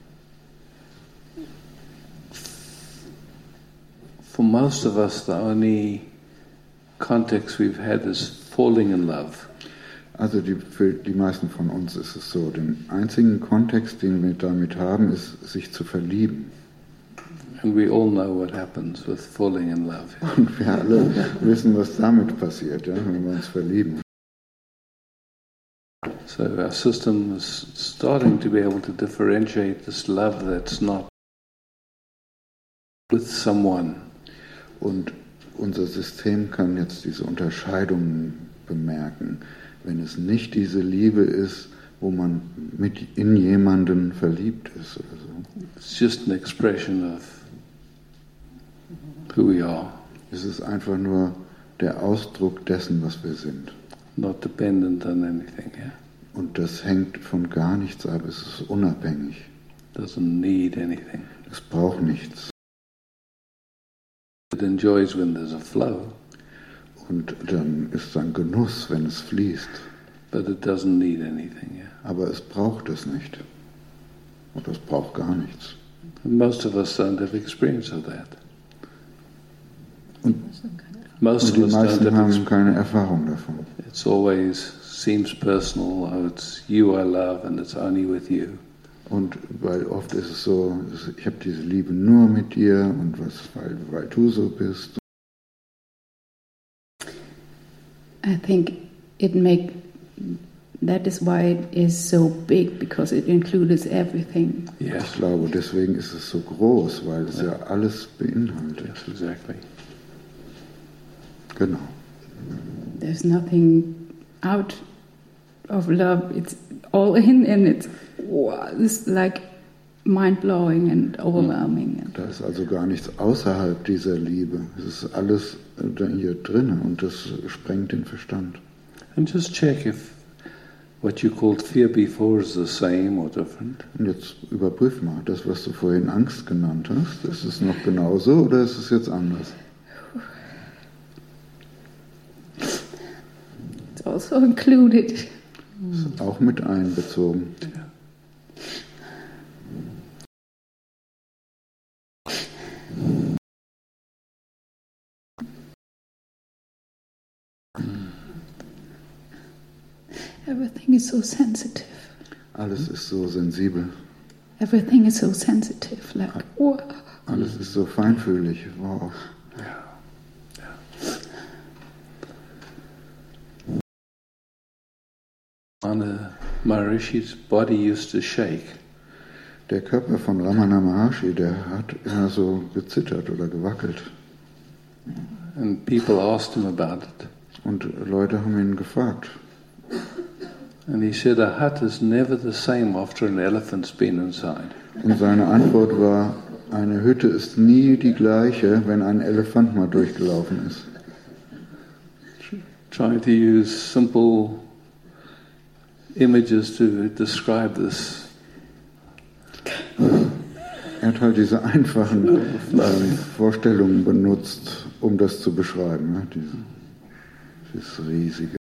For most of us, the only context we've had is falling in love. Also die, für die meisten von uns ist es so, den einzigen Kontext, den wir damit haben, ist, sich zu verlieben. And we all know what happens with falling in love. Und wir alle wissen, was damit passiert, ja, wenn wir uns verlieben. So our system is starting to be able to differentiate this love that's not with someone. Und unser System kann jetzt diese Unterscheidungen bemerken. Wenn es nicht diese Liebe ist, wo man mit in jemanden verliebt ist oder so. It's just an expression of who we are, Es ist einfach nur der Ausdruck dessen, was wir sind. not dependent on anything. Yeah, Und das hängt von gar nichts ab, es ist unabhängig. doesn't need anything. Es braucht nichts. It enjoys when there's a flow, Und dann ist es ein Genuss, wenn es fließt. but it doesn't need anything. Yeah, Aber es braucht es nicht. Und es braucht gar nichts. and most of us don't have experience of that. Most Und die of us don't meisten have haben experience. keine Erfahrung davon. It's always seems personal. Oh, it's you I love, and it's only with you. Und weil oft ist es so, ich habe diese Liebe nur mit dir und was, weil, weil du so bist. I think it make that is why it is so big, because it includes everything. Yes, Ich glaube, deswegen ist es so groß, weil es ja alles beinhaltet. yes, exactly. Genau. There's nothing out of love. It's all in, and it's wow, it's like mind blowing and overwhelming. Da ist also gar nichts außerhalb dieser Liebe. Es ist alles da hier drin und das sprengt den Verstand. And just check if what you called fear before is the same or different. Und jetzt überprüf mal, das, was du vorhin Angst genannt hast, ist es noch genauso oder ist es jetzt anders? It's also included. Ist auch mit einbezogen. Everything is so sensitive. Alles ist so sensibel. Everything is so sensitive. Like, wow. Alles ist so feinfühlig. Wow. Ramana Maharishi's body used to shake. Der Körper von Ramana Maharshi, der hat immer so gezittert oder gewackelt. And people asked him about it. Und Leute haben ihn gefragt. And he said, a hut is never the same after an elephant's been inside. Und seine Antwort war, eine Hütte ist nie die gleiche, wenn ein Elefant mal durchgelaufen ist. Trying to use simple images to describe this. Er hat halt diese einfachen äh, Vorstellungen benutzt, um das zu beschreiben. Ja, diese, dieses riesige.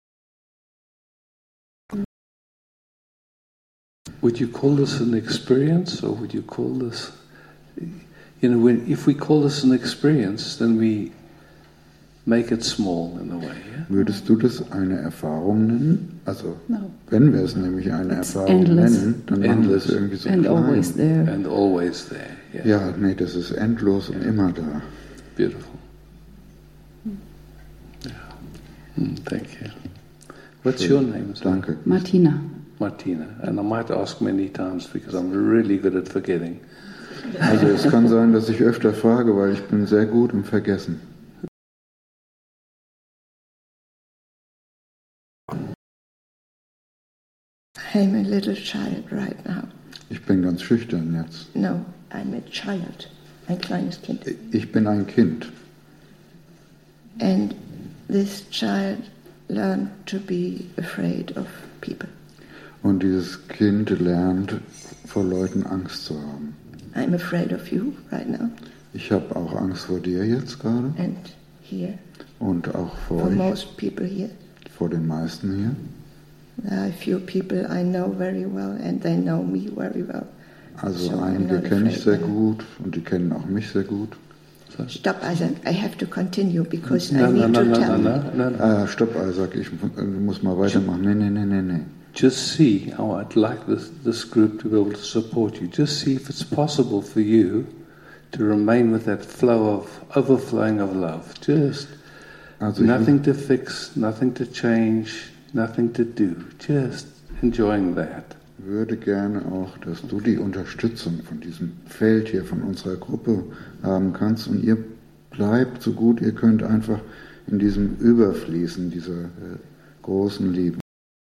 Would you call this an experience, or would you call this, you know, when, if we call this an experience, then we make it small in a way, yeah? Würdest du das eine Erfahrung nennen? Also, No. wenn wir es nämlich eine It's Erfahrung endless. nennen, dann machen wir es Endless. irgendwie so And klein. always there. And always there, yeah. Ja, nee, das ist endlos und immer da. Beautiful. Yeah. Mm, thank you. What's your name, sir? Danke. Martina. Martina. And I might ask many times because I'm really good at forgetting. Also es kann sein, dass ich öfter frage, weil ich bin sehr gut im Vergessen. I'm a little child right now. Ich bin ganz schüchtern jetzt. No, I'm a child. Ein kleines Kind. Ich bin ein Kind. And this child learned to be afraid of people. Und dieses Kind lernt, vor Leuten Angst zu haben. I'm afraid of you right now. Ich habe auch Angst vor dir jetzt gerade And here. und auch vor For euch, most people here. vor den meisten hier. There are a few people I know very well and they know me very well. Also So I'm einige not kenne ich afraid sehr now. gut und die kennen auch mich sehr gut. Stop, Isaac. I have to continue because No, I no, need no, to no, tell. no, no, no. Ah, stopp, Isaac, ich mu- muss mal weitermachen. Nee, nee, nee, nee, nee. Just see how I'd like this, this group to be able to support you. Just see if it's possible for you to remain with that flow of overflowing of love. Just Also ich, nothing to fix, nothing to change, nothing to do. Just enjoying that. würde gerne auch, dass du die Unterstützung von diesem Feld hier, von unserer Gruppe haben kannst und ihr bleibt so gut ihr könnt einfach in diesem Überfließen dieser äh, großen Liebe.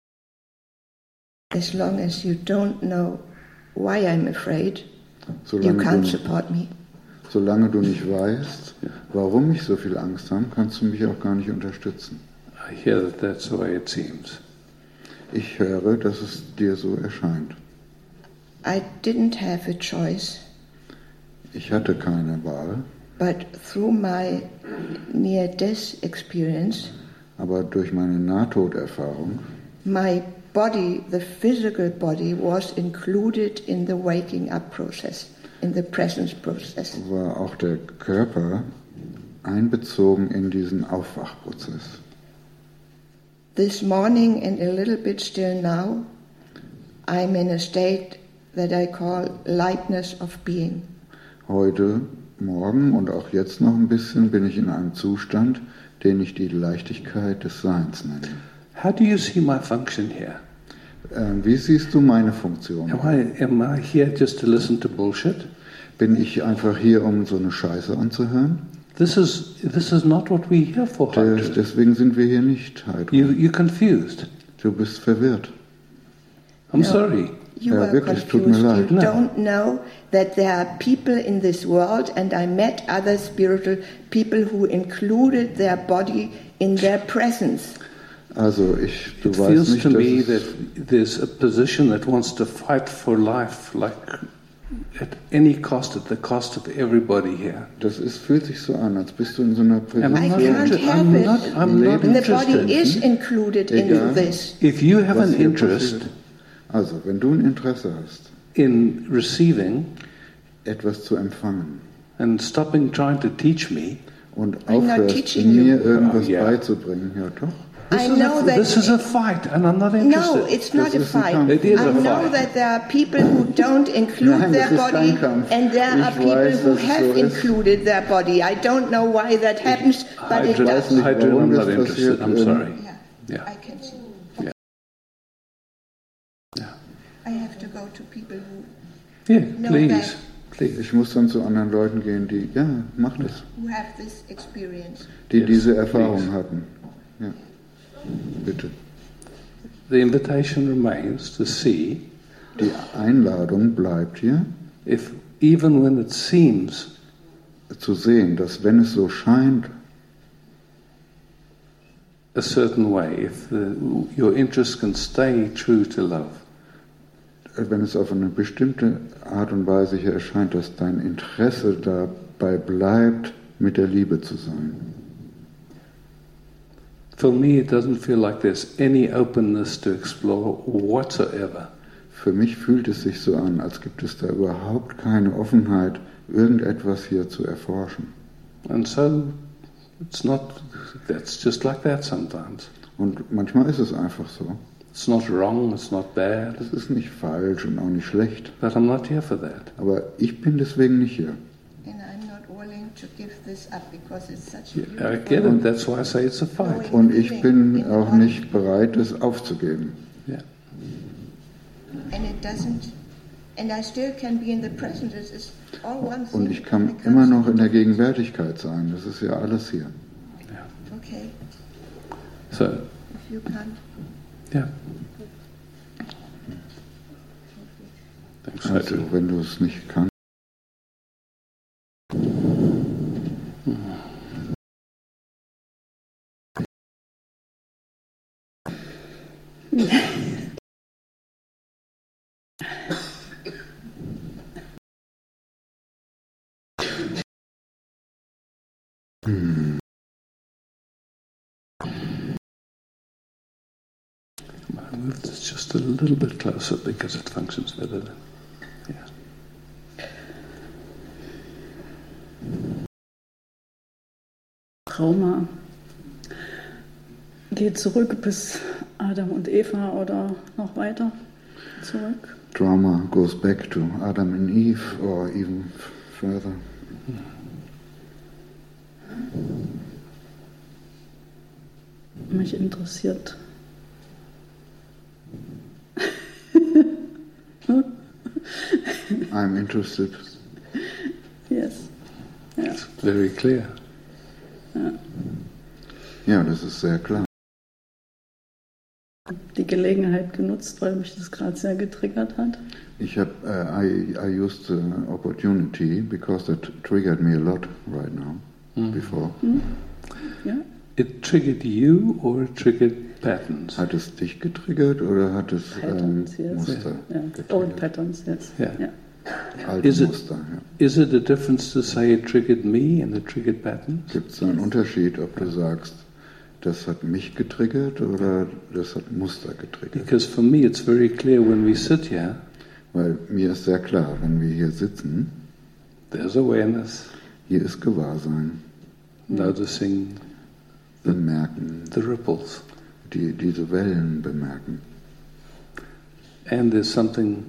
As long as you don't know why I'm afraid, you Solange can't du, support me. solange du nicht weißt, warum ich so viel Angst habe, kannst du mich auch gar nicht unterstützen. I hear that that's the way it seems. Ich höre, dass es dir so erscheint. I didn't have a choice, Ich hatte keine Wahl, but through my near-death experience, aber durch meine Nahtoderfahrung my body, the physical body, was included in the waking up process, in the presence process. war auch der Körper einbezogen in diesen Aufwachprozess. This morning and a little bit still now, I'm in a state that I call lightness of being. Heute, morgen und auch jetzt noch ein bisschen bin ich in einem Zustand, den ich die Leichtigkeit des Seins nenne. How do you see my function here? Ähm, wie siehst du meine Funktion? Am I, am I here just to listen to bullshit? Bin ich einfach hier, um so eine Scheiße anzuhören? This is this is not what we're here for. Des, deswegen sind wir hier nicht, Heidrun. You you're confused. Du bist verwirrt. I'm No. sorry. You Ja, are wirklich, tut mir confused. leid. You No. don't know that there are people in this world, and I met other spiritual people who included their body in their presence. Also ich, du It weißt feels nicht, to dass me es, that there's a position that wants to fight for life, like at any cost, at the cost of everybody here. das ist, fühlt sich so an, als bist du in so einer And I'm I not Position. can't interested. help I'm it. not. I'm not And the body interested. is included Egal. in this. If you have was an hier interest passiert. Also, wenn du ein Interesse hast, in receiving etwas zu empfangen and stopping trying to teach me, und I'm not aufhörst, teaching mir you. irgendwas Oh, yeah. beizubringen, ja doch. this, I is, know a, that- this is a fight, and I'm not interested. No, it's not Das a ist ein fight. Kampf. It is I a know fight. that there are people who don't include Nein, their das ist body, kein Kampf. and there Ich are people weiß, who dass es have so ist. included their body. I don't know why that happens, but I it don't- does. nicht, I do, warum I'm das not interested. passiert, I'm ähm, sorry. Yeah, Yeah. I can see. Yeah. Yeah. I have to go to people who, Yeah, No, please, that- please. Ich muss dann zu anderen Leuten gehen, die, ja, mach das, who have this experience. die Yes, diese Erfahrung please. hatten. Ja, bitte. The invitation remains to see Die Einladung bleibt hier, if, even when it seems zu sehen, dass wenn es so scheint, a certain way, if the, your interest can stay true to love, wenn es auf eine bestimmte Art und Weise hier erscheint, dass dein Interesse dabei bleibt, mit der Liebe zu sein. for me it doesn't feel like there's any openness to explore whatsoever. Für mich fühlt es sich so an, als gibt es da überhaupt keine Offenheit, irgendetwas hier zu erforschen. And so it's not, that's just like that sometimes. Und manchmal ist es einfach so. It's not wrong, it's not bad, Das ist nicht falsch und auch nicht schlecht. but I'm not here for that. Aber ich bin deswegen nicht hier. And I'm not willing to give this up because it's such a Yeah, I beautiful get it, that's why I say it's a fight. Und ich bin auch nicht bereit, es aufzugeben. Yeah. and it doesn't, and I still can be in the present. It is all one thing. Und ich kann I can't- immer noch in der Gegenwärtigkeit sein. Das ist ja alles hier. Okay, So, if you can't. yeah. Thanks, I Also do. wenn du es nicht kannst. I moved it just a little bit closer because it functions better than. Yeah. Trauma geht zurück bis Adam und Eva oder noch weiter zurück. Drama goes back to Adam and Eve or even f- further. Mich interessiert. I'm interested. Yes. Ja. It's very clear. Ja, das ist sehr klar. Die Gelegenheit genutzt, weil mich das gerade sehr getriggert hat. Ich habe, uh, I, I used the opportunity because that triggered me a lot right now, before. Ja? It triggered you or it triggered patterns? Hat es dich getriggert oder hat es ähm, Patterns, yes. Muster Ja. getriggert? Old patterns, yes. Yeah. Ja. Alte Is it- Muster, ja. Is it a difference to say it triggered me and it triggered patterns? Gibt es einen Unterschied, ob du sagst, das hat mich getriggert oder das hat Muster getriggert? Because for me it's very clear when we sit here, Weil mir ist sehr klar, wenn wir hier sitzen, there's awareness, hier ist Gewahrsein, noticing bemerken, the ripples. die, diese Wellen bemerken. And there's something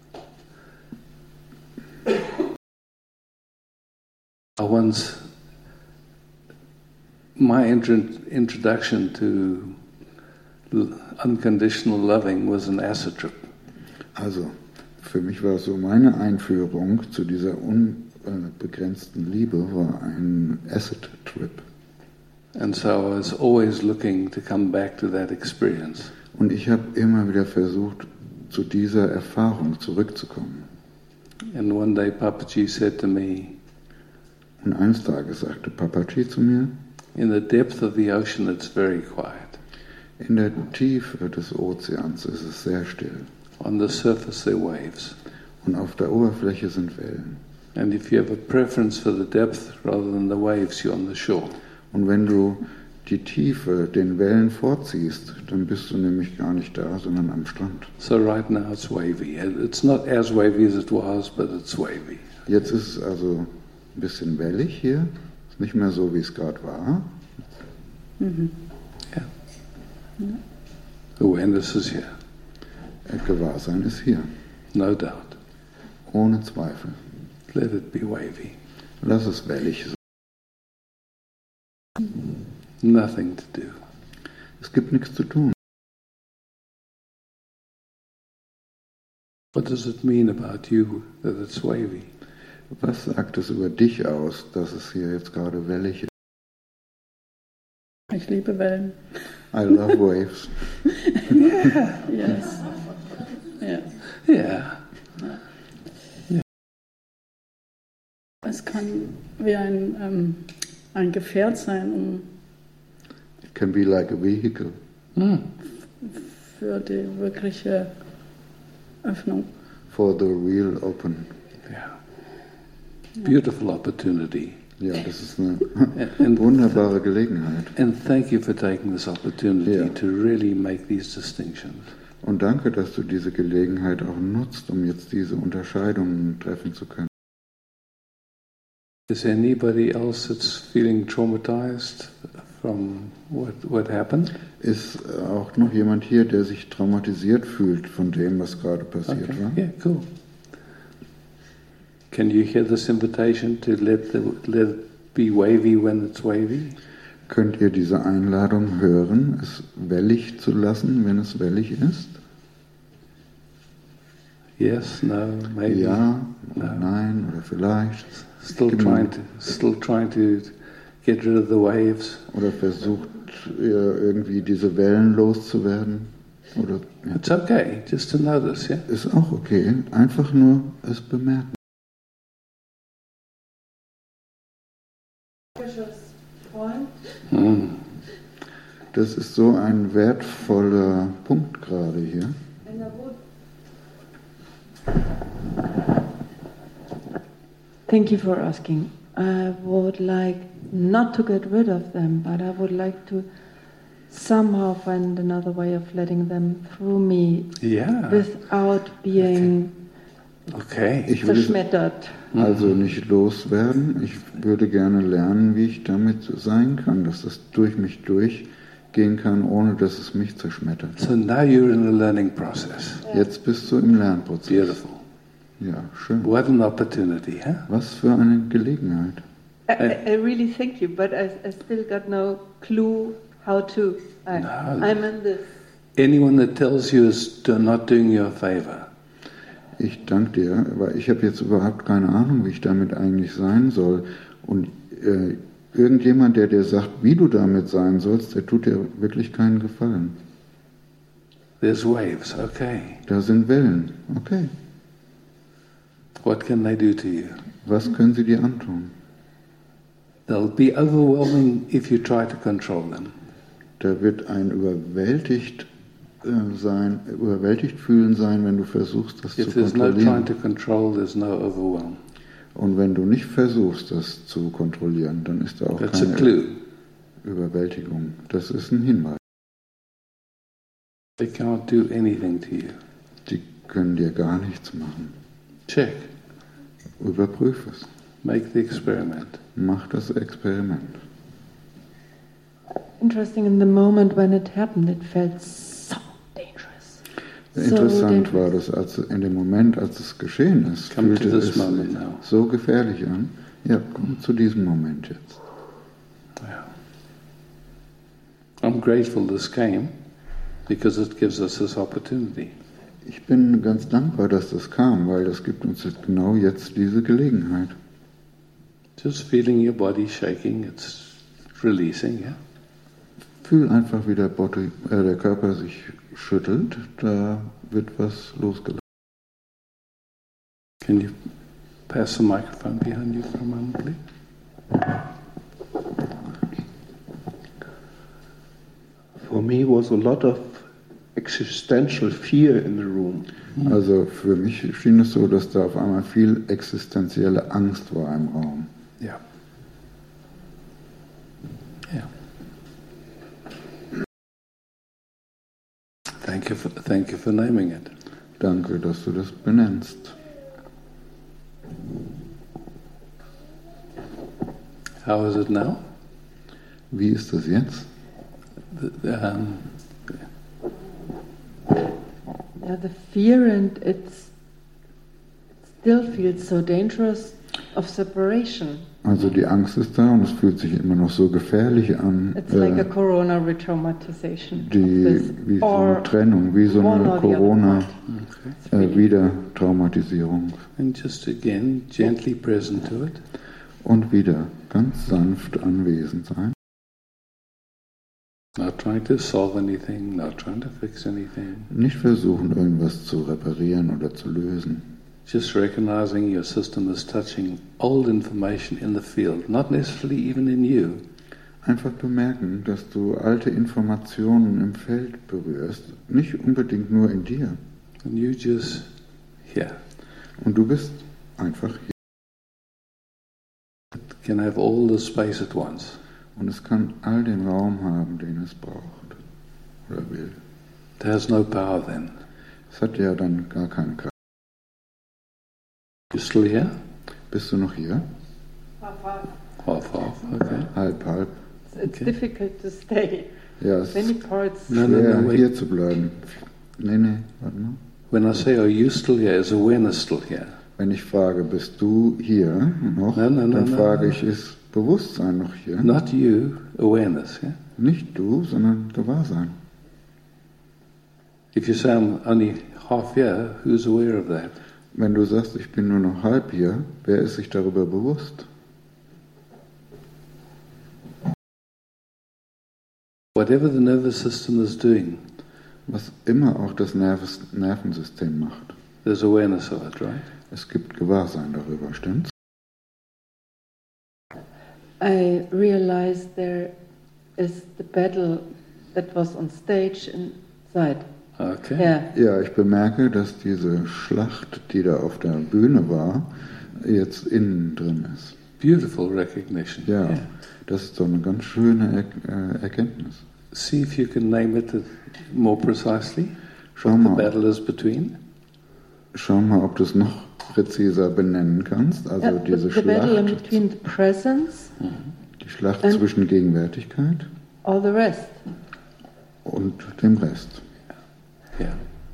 I once, my intro- introduction to l- unconditional loving was an acid trip. Also, für mich war so meine Einführung zu dieser unbegrenzten Liebe war ein Acid Trip. And so I was always looking to come back to that experience. Und ich habe immer wieder versucht, zu dieser Erfahrung zurückzukommen. And one day Papaji said to me, Und eines Tages sagte Papaji zu mir, in the depth of the ocean it's very quiet. in der Tiefe des Ozeans ist es sehr still. On the surface there are waves. Und auf der Oberfläche sind Wellen. And if you have a preference for the depth rather than the waves, you're on the shore. Und wenn du die Tiefe den Wellen vorziehst, dann bist du nämlich gar nicht da, sondern am Strand. So right now it's wavy. It's not as wavy as it was, but it's wavy. Jetzt ist es also ein bisschen wellig hier. Ist nicht mehr so, wie es gerade war. Mhm. Yeah. Awareness is here, Gewahrsein ist hier, no doubt. ohne Zweifel. Let it be wavy. Lass es wellig sein. Nothing to do. Es gibt nichts zu tun. What does it mean about you that it's wavy? Was sagt es über dich aus, dass es hier jetzt gerade wellig ist? Ich liebe Wellen. I love waves. Yes. Ja. Yeah. Es kann wie ein, ähm, ein Gefährt sein, um It can be like a vehicle Mm. für die wirkliche Öffnung. for the real open. Yeah. Beautiful opportunity. Ja, das ist eine And, wunderbare Gelegenheit. and thank you for taking this opportunity Yeah. to really make these distinctions. Und danke, dass du diese Gelegenheit auch nutzt, um jetzt diese Unterscheidungen treffen zu können. Is there anybody else that's feeling traumatized from what, what happened? Ist auch noch jemand hier, der sich traumatisiert fühlt von dem, was gerade passiert Okay. war? Yeah, cool. Can you hear this invitation to let, the, let it be wavy when it's wavy? Könnt ihr diese Einladung hören, es wellig zu lassen, wenn es wellig ist? Yes, no, maybe. Ja, No. nein oder vielleicht. Still Gib trying mal- to, still trying to get rid of the waves. Oder versucht ihr irgendwie diese Wellen loszuwerden? Oder, ja. It's okay, just to notice, yeah? Ist auch okay, einfach nur es bemerken. Mm. Das ist so ein wertvoller Punkt gerade hier. Thank you for asking. I would like not to get rid of them, but I would like to somehow find another way of letting them through me Yeah. without being Okay. Ich will es zerschmettert. also nicht loswerden. Ich würde gerne lernen, wie ich damit sein kann, dass das durch mich durchgehen kann, ohne dass es mich zerschmettert. So now you're in a learning process. Jetzt bist du im Lernprozess. Beautiful. Ja, schön. What an opportunity, huh? Was für eine Gelegenheit. I, I, I really thank you, but I, I still got no clue how to. I, No. I'm in this. Anyone that tells you is do- not doing you a favor. Ich danke dir, weil ich habe jetzt überhaupt keine Ahnung, wie ich damit eigentlich sein soll. Und äh, irgendjemand, der dir sagt, wie du damit sein sollst, der tut dir wirklich keinen Gefallen. There's waves, okay. Da sind Wellen. Okay. What can they do to you? Was können sie dir antun? They'll be overwhelming if you try to control them. Da wird ein überwältigt äh, sein, überwältigt fühlen sein, wenn du versuchst, das If zu there's no trying kontrollieren. to control, there's no overwhelm. Und wenn du nicht versuchst, das zu kontrollieren, dann ist da auch That's a keine clue. Überwältigung. Das ist ein Hinweis. They can't do anything to you. Die können dir gar nichts machen. Check. Überprüf es. Make the experiment. Mach das Experiment. interesting in the moment when it happened, it felt so dangerous. Interessant so war das, als in dem Moment, als es geschehen ist, Come fühlte to this es moment now. so gefährlich an. Ja, komm zu diesem Moment jetzt. Yeah. I'm grateful this came because it gives us this opportunity. Ich bin ganz dankbar, dass das kam, weil das gibt uns jetzt genau jetzt diese Gelegenheit. Just feeling your body shaking, it's releasing, yeah? Fühl einfach, wie der, Body, äh, der Körper sich schüttelt, da wird was losgelassen. Can you pass the microphone behind you for a moment, please? For me was a lot of existential fear in the room. Also für mich schien es so, dass da auf einmal viel existenzielle Angst war im Raum. Yeah. Yeah. Thank you for, thank you for naming it. Danke, dass du das benennst. How is it now? Wie ist das jetzt? The, the, um, Yeah, the fear and it's, it still feels so dangerous of separation. Also die Angst ist da und es fühlt sich immer noch so gefährlich an. It's like a Äh, corona retraumatization. die, of this. wie so Or eine Trennung, wie so one eine or the other part. Corona-Wieder-Traumatisierung. and just again, gently present to it. Und wieder ganz sanft anwesend sein. Not trying to solve anything, not trying to fix anything. Nicht versuchen, irgendwas zu reparieren oder zu lösen. Just recognizing your system is touching old information in the field, not necessarily even in you. Einfach bemerken, dass du alte Informationen im Feld berührst, nicht unbedingt nur in dir. And you just here. Und du bist einfach hier. It can have all the space at once. Und es kann all den Raum haben, den es braucht oder will. It has no power then. Es hat ja dann gar keine Kraft. You still here? Bist du noch hier? Half, half, okay. Halb, halb. It's Okay. difficult to stay. Ja, es Many ist parts. No, no, schwer, no, wait. hier zu bleiben. Nee, nee, warte mal. When I say, are you still here, is awareness still here? Wenn ich frage, bist du hier noch, Nein, nein, dann nein, frage nein. ich, ist Bewusstsein noch hier? Not you, awareness, yeah? Nicht du, sondern Gewahrsein. If you say I'm only half here, who's aware of that? Wenn du sagst, ich bin nur noch halb hier, wer ist sich darüber bewusst? Whatever the nervous system is doing, Was immer auch das Nerves Nervensystem macht. there's awareness of it, right? Es gibt Gewahrsein darüber, stimmt's? I realized there is the battle that was on stage inside. Okay. Yeah. Ja, ich bemerke, dass diese Schlacht, die da auf der Bühne war, jetzt innen drin ist. Beautiful recognition. Ja, das ist so eine ganz schöne er äh, Erkenntnis. See if you can name it more precisely. Schau What the mal, battle is between. schau mal, ob du es noch präziser benennen kannst. Also Yeah, the, diese the battle in Schlacht, between the presence, die Schlacht and- zwischen Gegenwärtigkeit all the rest. und dem Rest. Yeah.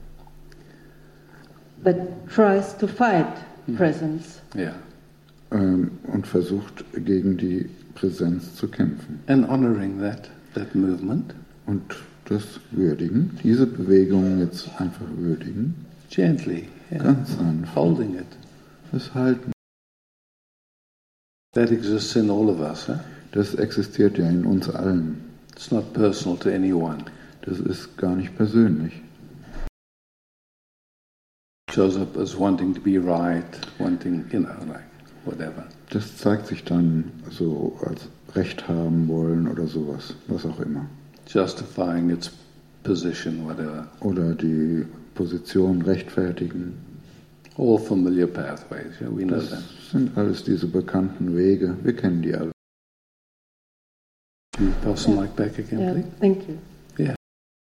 That tries to fight presence. Yeah. Ähm, und versucht, gegen die Präsenz zu kämpfen. And honoring that, that movement Und das würdigen, diese Bewegung jetzt einfach würdigen, gently, yeah. ganz sanft, Holding it. das Halten. That exists in all of us. Huh? Das existiert ja in uns allen. It's not personal to anyone. Das ist gar nicht persönlich. Shows up as wanting to be right, wanting, you know, like whatever. Das zeigt sich dann so als Recht haben wollen oder sowas, was auch immer. Justifying its position, whatever. Oder die Position rechtfertigen. All familiar pathways, yeah, we know Das them. sind alles diese bekannten Wege. Wir kennen die alle. Can you pass the mic back again, Yeah, please? thank you. Yeah.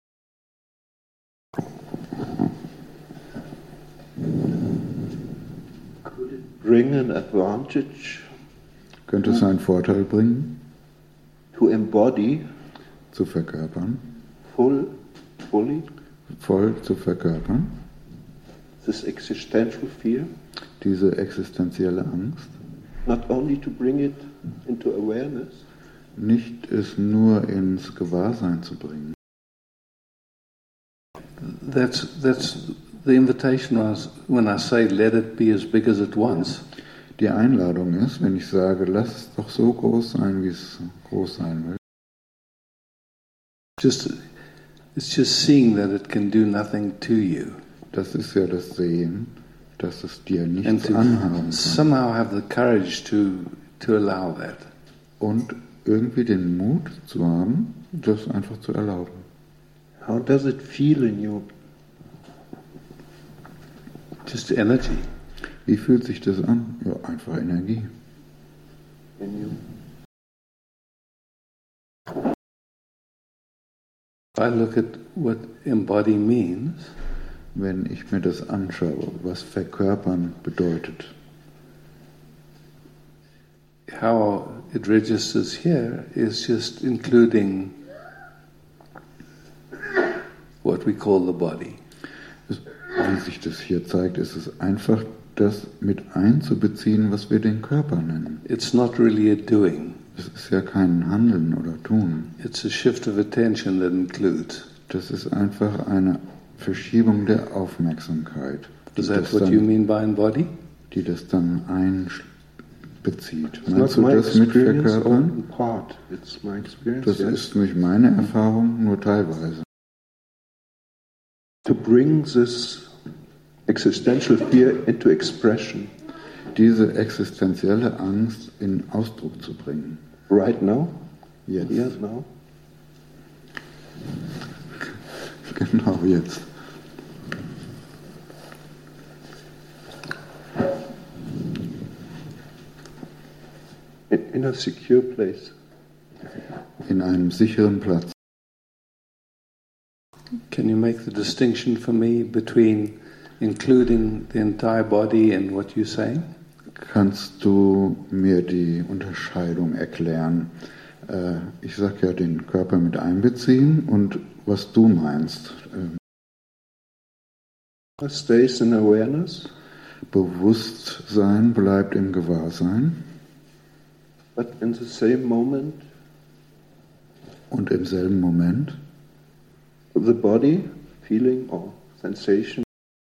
Could it bring an advantage Könnte es einen Vorteil bringen, to embody zu verkörpern, full, fully, voll zu verkörpern, this existential fear, diese existenzielle Angst, not only to bring it into awareness, nicht es nur ins Gewahrsein zu bringen. That's, that's the invitation was when I say let it be as big as it wants. Die Einladung ist, wenn ich sage, lass es doch so groß sein, wie es groß sein will. Just, it's just seeing that it can do nothing to you. Das ist ja das Sehen, dass es dir And nichts to anhaben kann. somehow have the courage to, to allow that. Und irgendwie den Mut zu haben, das einfach zu erlauben. how does it feel in you? Just energy. Wie fühlt sich das an? Ja, einfach Energie. In you? If I look at what embody means, Wenn ich mir das anschaue, was verkörpern bedeutet, how it registers here is just including what we call the body. wie sich das hier zeigt, ist es einfach, das mit einzubeziehen, was wir den Körper nennen. It's not really a doing. Es ist ja kein Handeln oder Tun. It's a shift of attention that includes. Das ist einfach eine Verschiebung der Aufmerksamkeit, die, Is that das, what you dann, mean by embody? die das dann einbezieht. It's Meinst not du my das mit experience verkörpern? in part. It's my experience. Das yes. ist nicht meine Erfahrung, nur teilweise. To bring this existential fear into expression Diese existenzielle Angst in Ausdruck zu bringen. right now, Jetzt. here now. Genau jetzt. In, in a secure place. In einem sicheren Platz. Can you make the distinction for me between including the entire body and what you're saying? Kannst du mir die Unterscheidung erklären? Äh, ich sage ja, den Körper mit einbeziehen und was du meinst. Äh, Stays in awareness, Bewusstsein bleibt im Gewahrsein but in the same moment, und im selben Moment the body, feeling or sensation,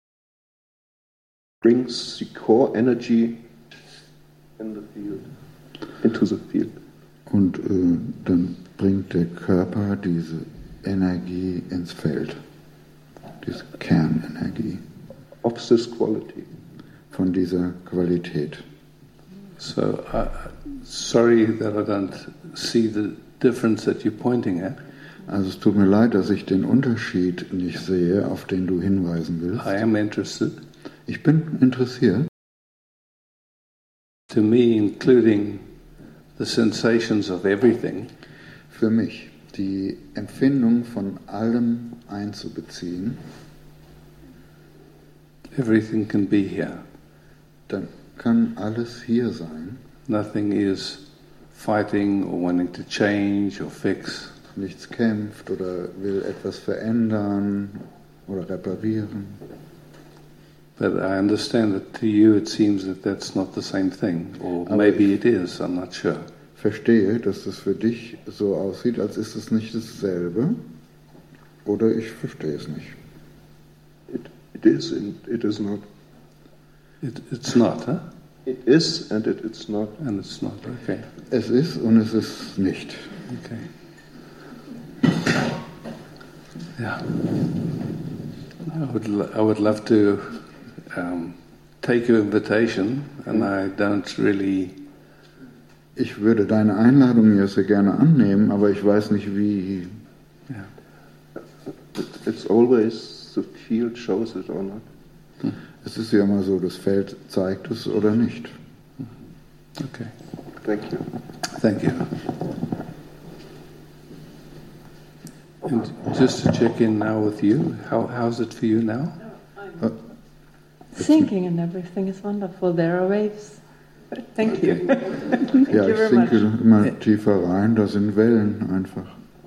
brings the core energy in the field, into the field. und äh, dann bringt der Körper diese Energie ins Feld, diese Kernenergie Of this quality. von dieser Qualität. So, uh, sorry that I don't see the difference that you're pointing at. Also es tut mir leid, dass ich den Unterschied nicht sehe, auf den du hinweisen willst. I am interested. Ich bin interessiert. To me, including the sensations of everything, Für mich die Empfindung von allem einzubeziehen, everything can be here. dann kann alles hier sein. Nothing is fighting or wanting to change or fix. Nichts kämpft oder will etwas verändern oder reparieren. But I understand that to you it seems that that's not the same thing. Or Aber maybe ich- it is, I'm not sure. Verstehe, dass es für dich so aussieht, als ist es nicht dasselbe. Oder ich verstehe es nicht. It, it is and it is not. It, it's not, huh? It is and it, it's not. And it's not, okay. Es ist und es ist nicht. Okay. Yeah. I would, lo- I would love to um, take your invitation, and I don't really. Ich würde deine Einladung ja sehr gerne annehmen, aber ich weiß nicht wie. Yeah. It, it's always the field shows it or not. Es ist ja immer so, das Feld zeigt es oder nicht. Okay. Thank you. Thank you. And just to check in now with you, how, how's it for you now? Sinking and everything is wonderful. There are waves. Thank you. Thank Ja, you ich very much. sinke immer tiefer rein, da sind Wellen einfach.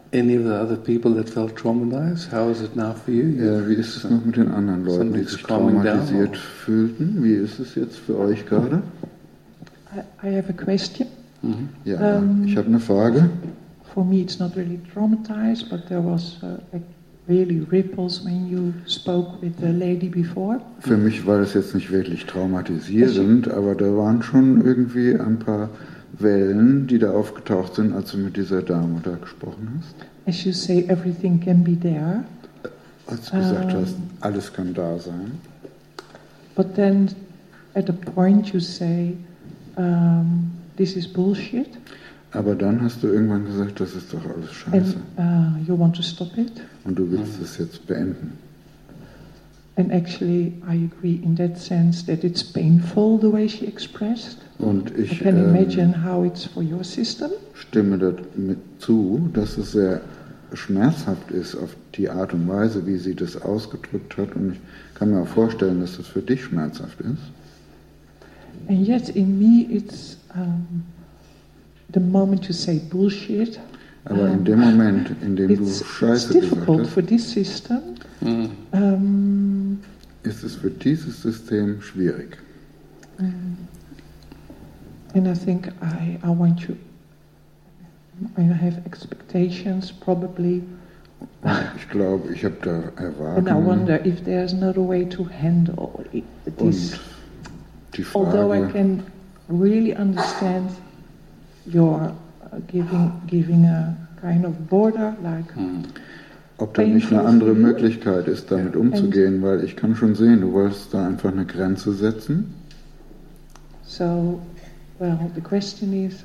any of the other people that felt traumatized? How is it now for you? Ja, wie ist es noch mit den anderen Leuten, die sich traumatisiert fühlten? Wie ist es jetzt für euch gerade? I, I have a question. Mhm. Ja, um, ich habe eine Frage. For me it's not really traumatized, but there was uh, like really ripples when you spoke with the lady before. Für mich war das jetzt nicht wirklich traumatisierend, aber da waren schon irgendwie ein paar Wellen, die da aufgetaucht sind, als du mit dieser Dame da gesprochen hast. As you say, everything can be there. Als du gesagt um, hast, alles kann da sein. But then at a point you say, um, this is bullshit. Aber dann hast du irgendwann gesagt, das ist doch alles Scheiße. And, uh, you want to stop it? Und du willst es jetzt beenden. And actually, I agree in that sense that it's painful the way she expressed. Und ich I can ähm, imagine how it's for your system. Stimme damit zu, dass es sehr schmerzhaft ist auf die Art und Weise, wie sie das ausgedrückt hat. Und ich kann mir auch vorstellen, dass es für dich schmerzhaft ist. And yet, in me, it's um, the moment you say bullshit. Aber in dem Moment, in dem du Scheiße gesagt hast, for this system, mm. um, ist es für dieses System schwierig. Um, and I think I, I want you, I have expectations probably. Ich glaube, ich habe da Erwartungen. And I wonder if there's another way to handle it. This, Und die Frage, although I can really understand your uh, giving giving a kind of border, like. Ob da nicht eine andere Möglichkeit ist, damit umzugehen, weil ich kann schon sehen, du wolltest da einfach eine Grenze setzen. So, well, the question is.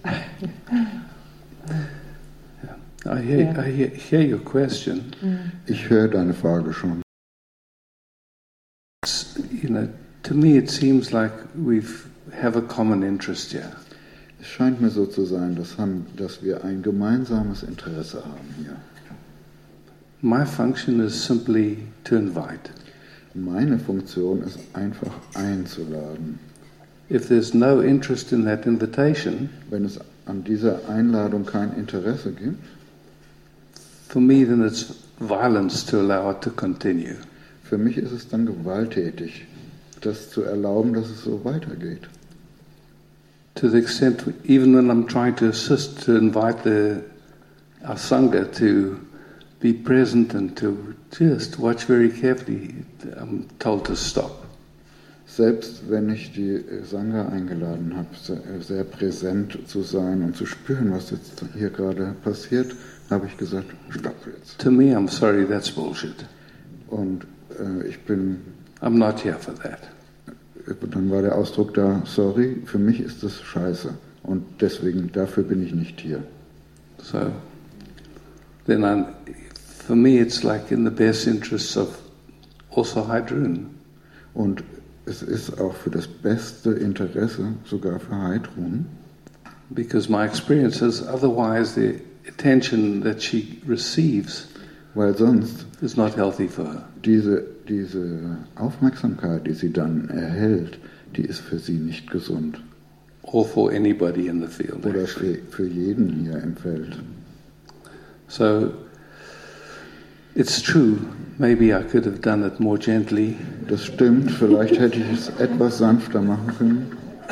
I hear, Yeah. I hear, hear your question. Ich höre deine Frage schon. It's, you know, to me it seems like we have a common interest here. Es scheint mir so zu sein, dass, haben, dass wir ein gemeinsames Interesse haben hier. My function is simply to invite. Meine Funktion ist einfach einzuladen. If there's no interest in that invitation, wenn es an dieser Einladung kein Interesse gibt, for me then it's violence to allow it to continue. Für mich ist es dann gewalttätig, das zu erlauben, dass es so weitergeht. To the extent, even when I'm trying to assist to invite the our Sangha to be present and to just watch very carefully, I'm told to stop. Selbst wenn ich die Sangha eingeladen habe, sehr, sehr präsent zu sein und zu spüren, was jetzt hier gerade passiert, habe ich gesagt, stopp jetzt. To me, I'm sorry, that's bullshit. Und äh, ich bin... I'm not here for that. Dann war der Ausdruck da, sorry, für mich ist das scheiße. Und deswegen, dafür bin ich nicht hier. So, then I'm, for me it's like in the best interests of also Heidrun. Und es ist auch für das beste Interesse, sogar für Heidrun. Because my experience is otherwise the attention that she receives weil sonst is not healthy for her. Diese, diese Aufmerksamkeit, die sie dann erhält, die ist für sie nicht gesund. Or for anybody in the field. Oder für, für jeden hier im Feld. So, it's true, maybe I could have done it more gently. Das stimmt, vielleicht hätte ich es etwas sanfter machen können.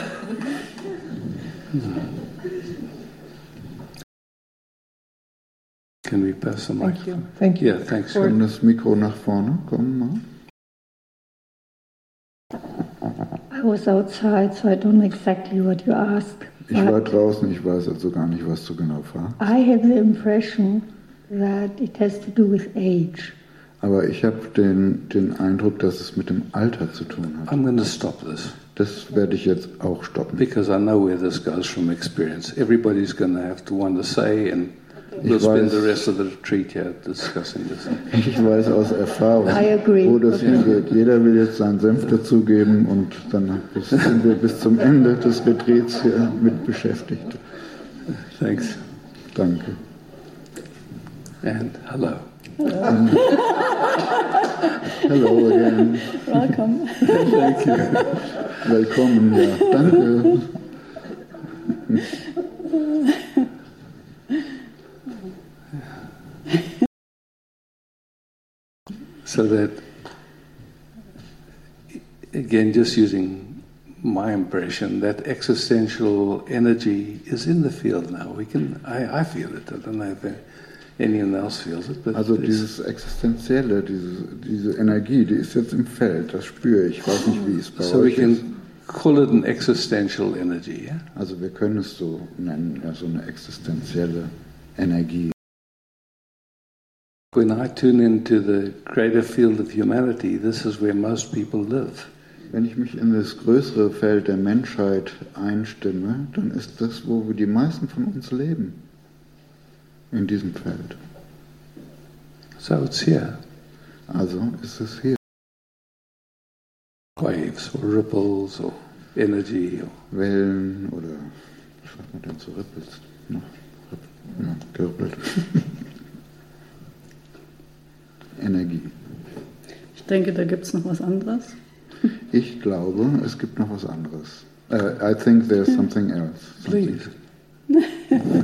Can we pass the mic? Thank you. Thank you. Yeah, thanks. Kann das Mikro nach vorne kommen mal? I was outside, so I don't know exactly what you asked. Ich war draußen, ich weiß also gar nicht, was du genau fragst. I have the impression that it has to do with age. Aber ich habe den, den Eindruck, dass es mit dem Alter zu tun hat. I'm going to stop this. Das werde ich jetzt auch stoppen. Because I know where this goes from experience. Everybody's going to have to want to say, and we'll Ich spend weiß, the rest of the retreat here discussing this. ich weiß aus Erfahrung, I agree. wo das hingeht. Jeder will jetzt seinen Senf dazugeben und dann sind wir bis zum Ende des Retreats hier mit beschäftigt. Thanks. Danke. And hello. Um, hello again. Welcome. Thank you. Willkommen, ja. Danke. So that, again, just using my impression, that existential energy is in the field now. We can, I, I feel it. I don't know if anyone else feels it. But also dieses Existenzielle, diese, diese Energie, die ist jetzt im Feld, das spüre ich. Ich weiß nicht, wie es bei so euch we can ist. call it an existential energy. Yeah? Also wir können es so nennen, ja, so eine existenzielle Energie. When I tune into the greater field of humanity, this is where most people live. Wenn ich mich in das größere Feld der Menschheit einstimme, dann ist das, wo wir die meisten von uns leben. In diesem Feld. So it's here. Also ist es hier. Waves or ripples or energy. Or Wellen oder, was sagt man denn zu Ripples? No, no, gerippelt. Energie. Ich denke, da gibt es noch was anderes. Ich glaube, es gibt noch was anderes. Uh, I think there's something else. Something. Please.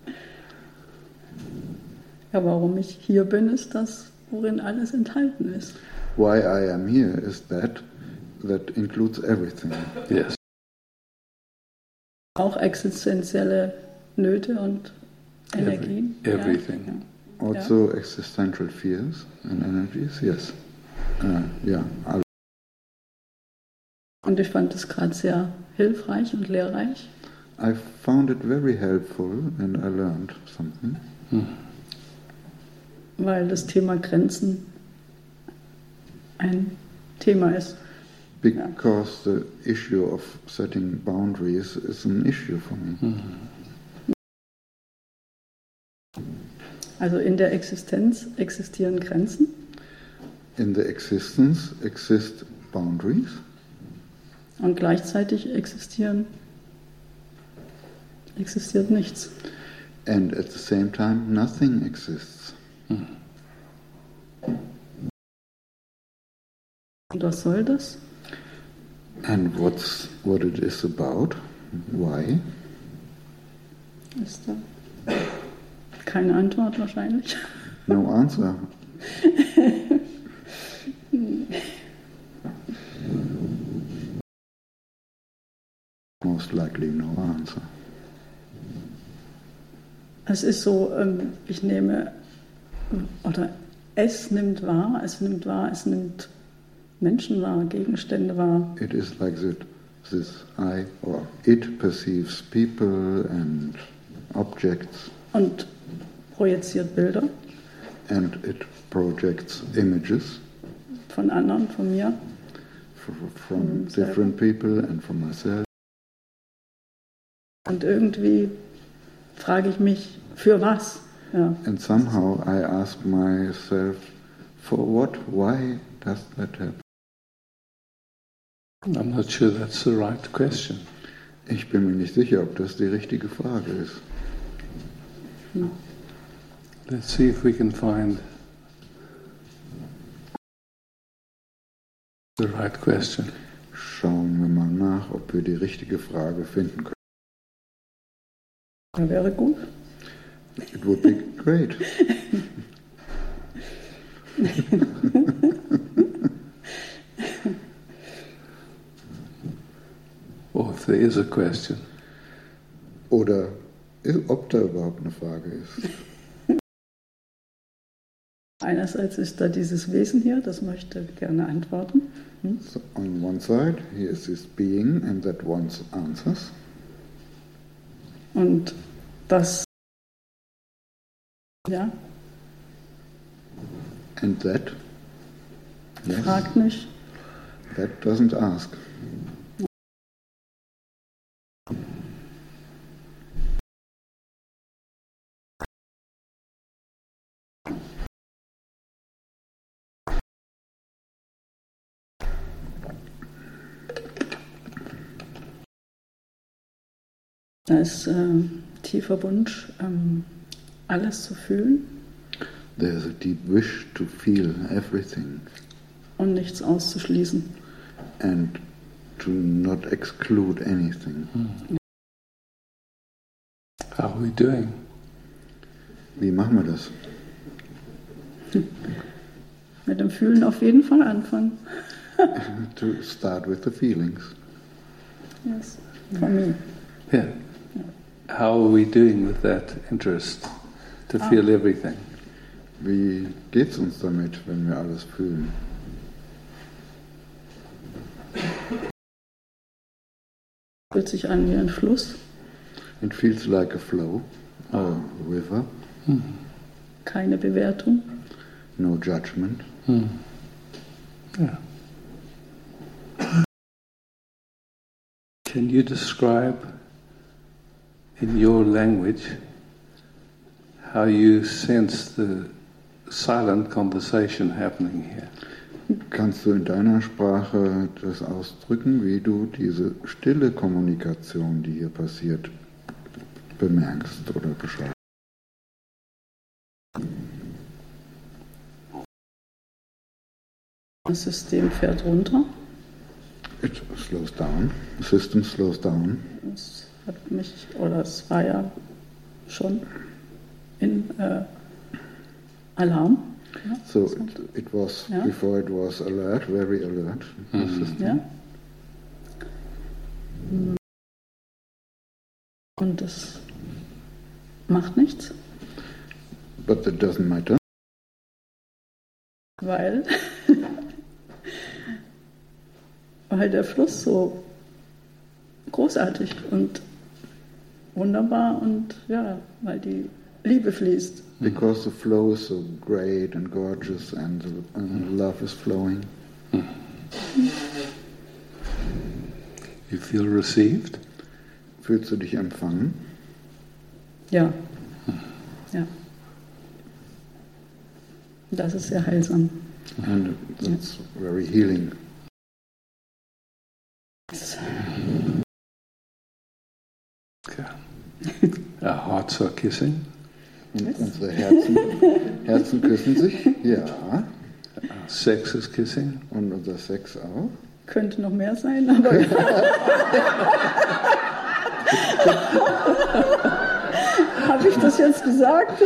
Ja, warum ich hier bin, ist das, worin alles enthalten ist. Why I am here is that that includes everything. Yes. Auch existenzielle Nöte und Energien. Every, everything. Ja. Also ja. Existential fears and energies, yes. Uh, ja, alles. Und ich fand es gerade sehr hilfreich und lehrreich. I found it very helpful and I learned something. Hmm. Weil das Thema Grenzen ein Thema ist. Because ja. the issue of setting boundaries is an issue for me. Hmm. Also in der Existenz existieren Grenzen. In the existence exist boundaries. Und gleichzeitig existieren existiert nichts. And at the same time nothing exists. Hmm. Und was soll das? And what's what it is about? Why? Ist da keine Antwort wahrscheinlich. No answer. Most likely no answer. Es ist so, ich nehme, oder es nimmt wahr, es nimmt wahr, es nimmt Menschen wahr, Gegenstände wahr. It is like that, this I or it perceives people and objects. Und projiziert Bilder. And it projects images. Von anderen, von mir. From different people and from myself. Und irgendwie frage ich mich, für was? Ja. And somehow I ask myself, for what? Why does that happen? I'm not sure that's the right question. Ich bin mir nicht sicher, ob das die richtige Frage ist. Hm. Let's see if we can find the right question. Schauen wir mal nach, ob wir die richtige Frage finden können. Ja, wäre gut. It would be great. Or if there is a question. Oder ob da überhaupt eine Frage ist. Einerseits ist da dieses Wesen hier, das möchte gerne antworten. Hm? So on one side, here is this being and that wants answers. Und das, ja. And that, yes, fragt nicht. That doesn't ask. Da ist äh, tiefer Wunsch, ähm, alles zu fühlen. There's a deep wish to feel everything. Und nichts auszuschließen. And to not exclude anything. Hmm. How are we doing? Wie machen wir das? Mit dem Fühlen auf jeden Fall anfangen. To start with the feelings. Yes, for me. Yeah. How are we doing with that interest to Ah. feel everything? Wie geht's uns damit, wenn wir alles fühlen? Fühlt sich an wie ein Fluss. It feels like a flow, or a river. Hmm. Keine Bewertung. No judgment. Hmm. Yeah. Can you describe in your language how you sense the silent conversation happening here? Kannst du in deiner Sprache das ausdrücken, wie du diese stille Kommunikation, die hier passiert, bemerkst oder beschreibst? Das System fährt runter. It slows down. The system slows down. Es hat mich, oder es war ja schon in äh, Alarm. Ja, So it, it was, Ja. before it was alert, very alert. The Mhm. system. Ja. Und das macht nichts, But that doesn't matter. weil, weil der Fluss so großartig und wunderbar und ja, weil die Liebe fließt. Because the flow is so great and gorgeous and the and love is flowing. You feel received? Fühlst du dich empfangen? Ja. Ja. Das ist sehr heilsam. And that's very healing. Okay. Our hearts are kissing. Und unsere Herzen, Herzen küssen sich, ja. Our sex is kissing. Und unser Sex auch. Könnte noch mehr sein, aber habe ich das jetzt gesagt?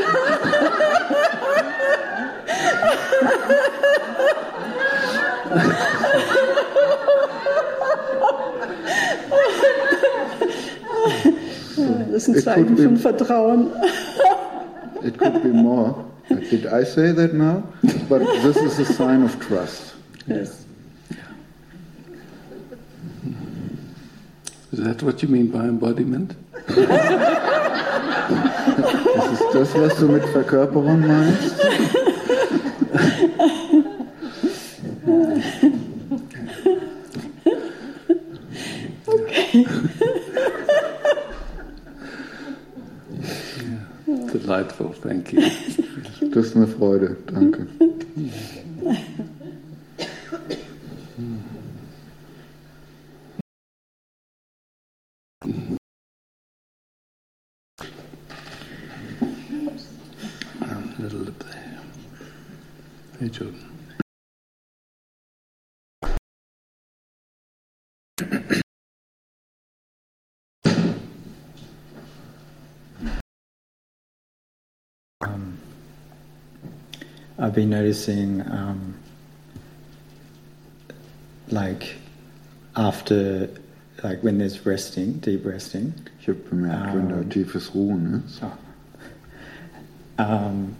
Das ist ein It Zeichen could be- von Vertrauen. It could be more. Did I say that now? But this is a sign of trust. Yes. Is that what you mean by embodiment? Das ist das, was du mit Verkörperung meinst? Okay. Delightful, thank you. Das ist eine Freude, danke. Um, little lip there. Hey, Jordan. Um, I've been noticing, um, like, after, like, when there's resting, deep resting. Ich habe bemerkt, wenn da tiefes Ruhen ist. Um,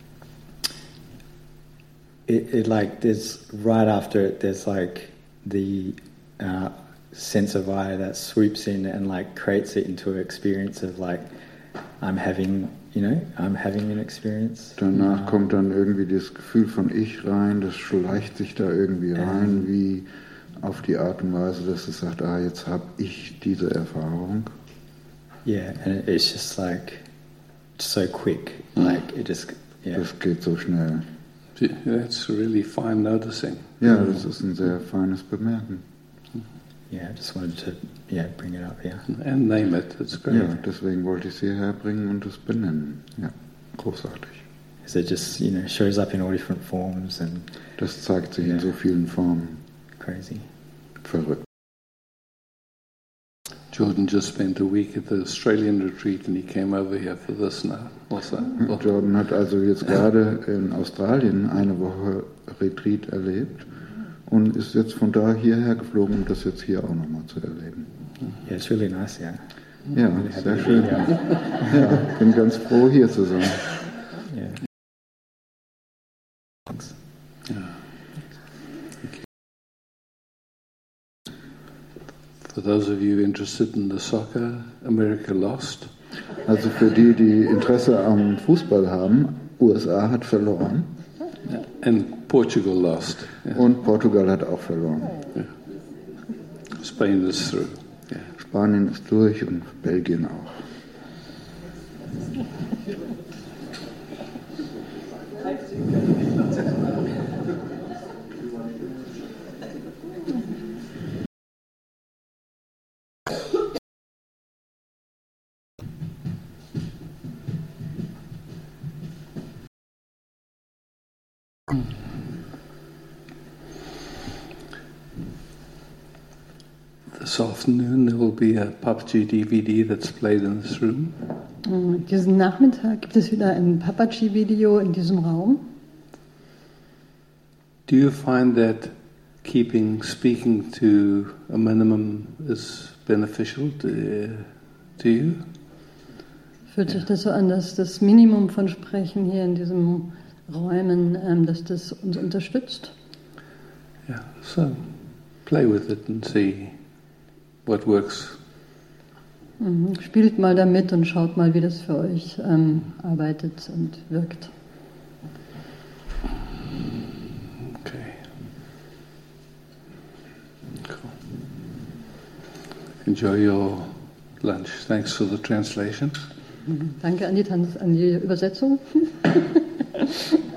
it, it like there's right after it there's like the uh, sense of I that swoops in and like creates it into an experience of like I'm having, you know, I'm having an experience. Danach kommt dann irgendwie das Gefühl von Ich rein, das schleicht sich da irgendwie rein, wie auf die Art und Weise, dass es sagt, ah, jetzt habe ich diese Erfahrung. Yeah, and it, it's just like so quick, like it just yeah. Das geht so schnell. That's really fine noticing. Ja, das ist ein sehr feines Bemerken. Yeah, I just wanted to yeah bring it up here. And name it, that's great. Ja, deswegen wollte ich es hierher bringen und es benennen. Ja, großartig. Because it just, you know, shows up in all different forms and Das zeigt sich Yeah. in so vielen Formen. crazy. Verrückt. Jordan just spent a week at the Australian retreat and he came over here for this now also. Jordan hat also jetzt gerade in Australien eine Woche Retreat erlebt und ist jetzt von da hierher geflogen, um das jetzt hier auch nochmal zu erleben. Yeah, it's really nice, yeah. Ja, sehr schön. Ja, bin ganz froh, hier zu sein. Yeah. Yeah. For those of you interested in the soccer, America lost. Also für die, die Interesse am Fußball haben, U S A hat verloren. And Portugal lost. Yeah. Und Portugal hat auch verloren. Yeah. Spain is through. Yeah. Spanien ist durch und Belgien auch. This afternoon there will be a P U B G D V D that's played in this room. Diesen Nachmittag gibt es wieder ein Papaji-Video in diesem Raum. Do you find that keeping speaking to a minimum is beneficial to, to you? Fühlt sich das so an, dass das Minimum von Sprechen hier in diesen Räumen, ähm, dass das uns unterstützt? Yeah, so play with it and see what works. Mhm. Spielt mal damit und schaut mal, wie das für euch ähm, arbeitet und wirkt. Okay. Cool. Enjoy your lunch. Thanks for the translation. Mhm. Danke an die, Tanz, an die Übersetzung.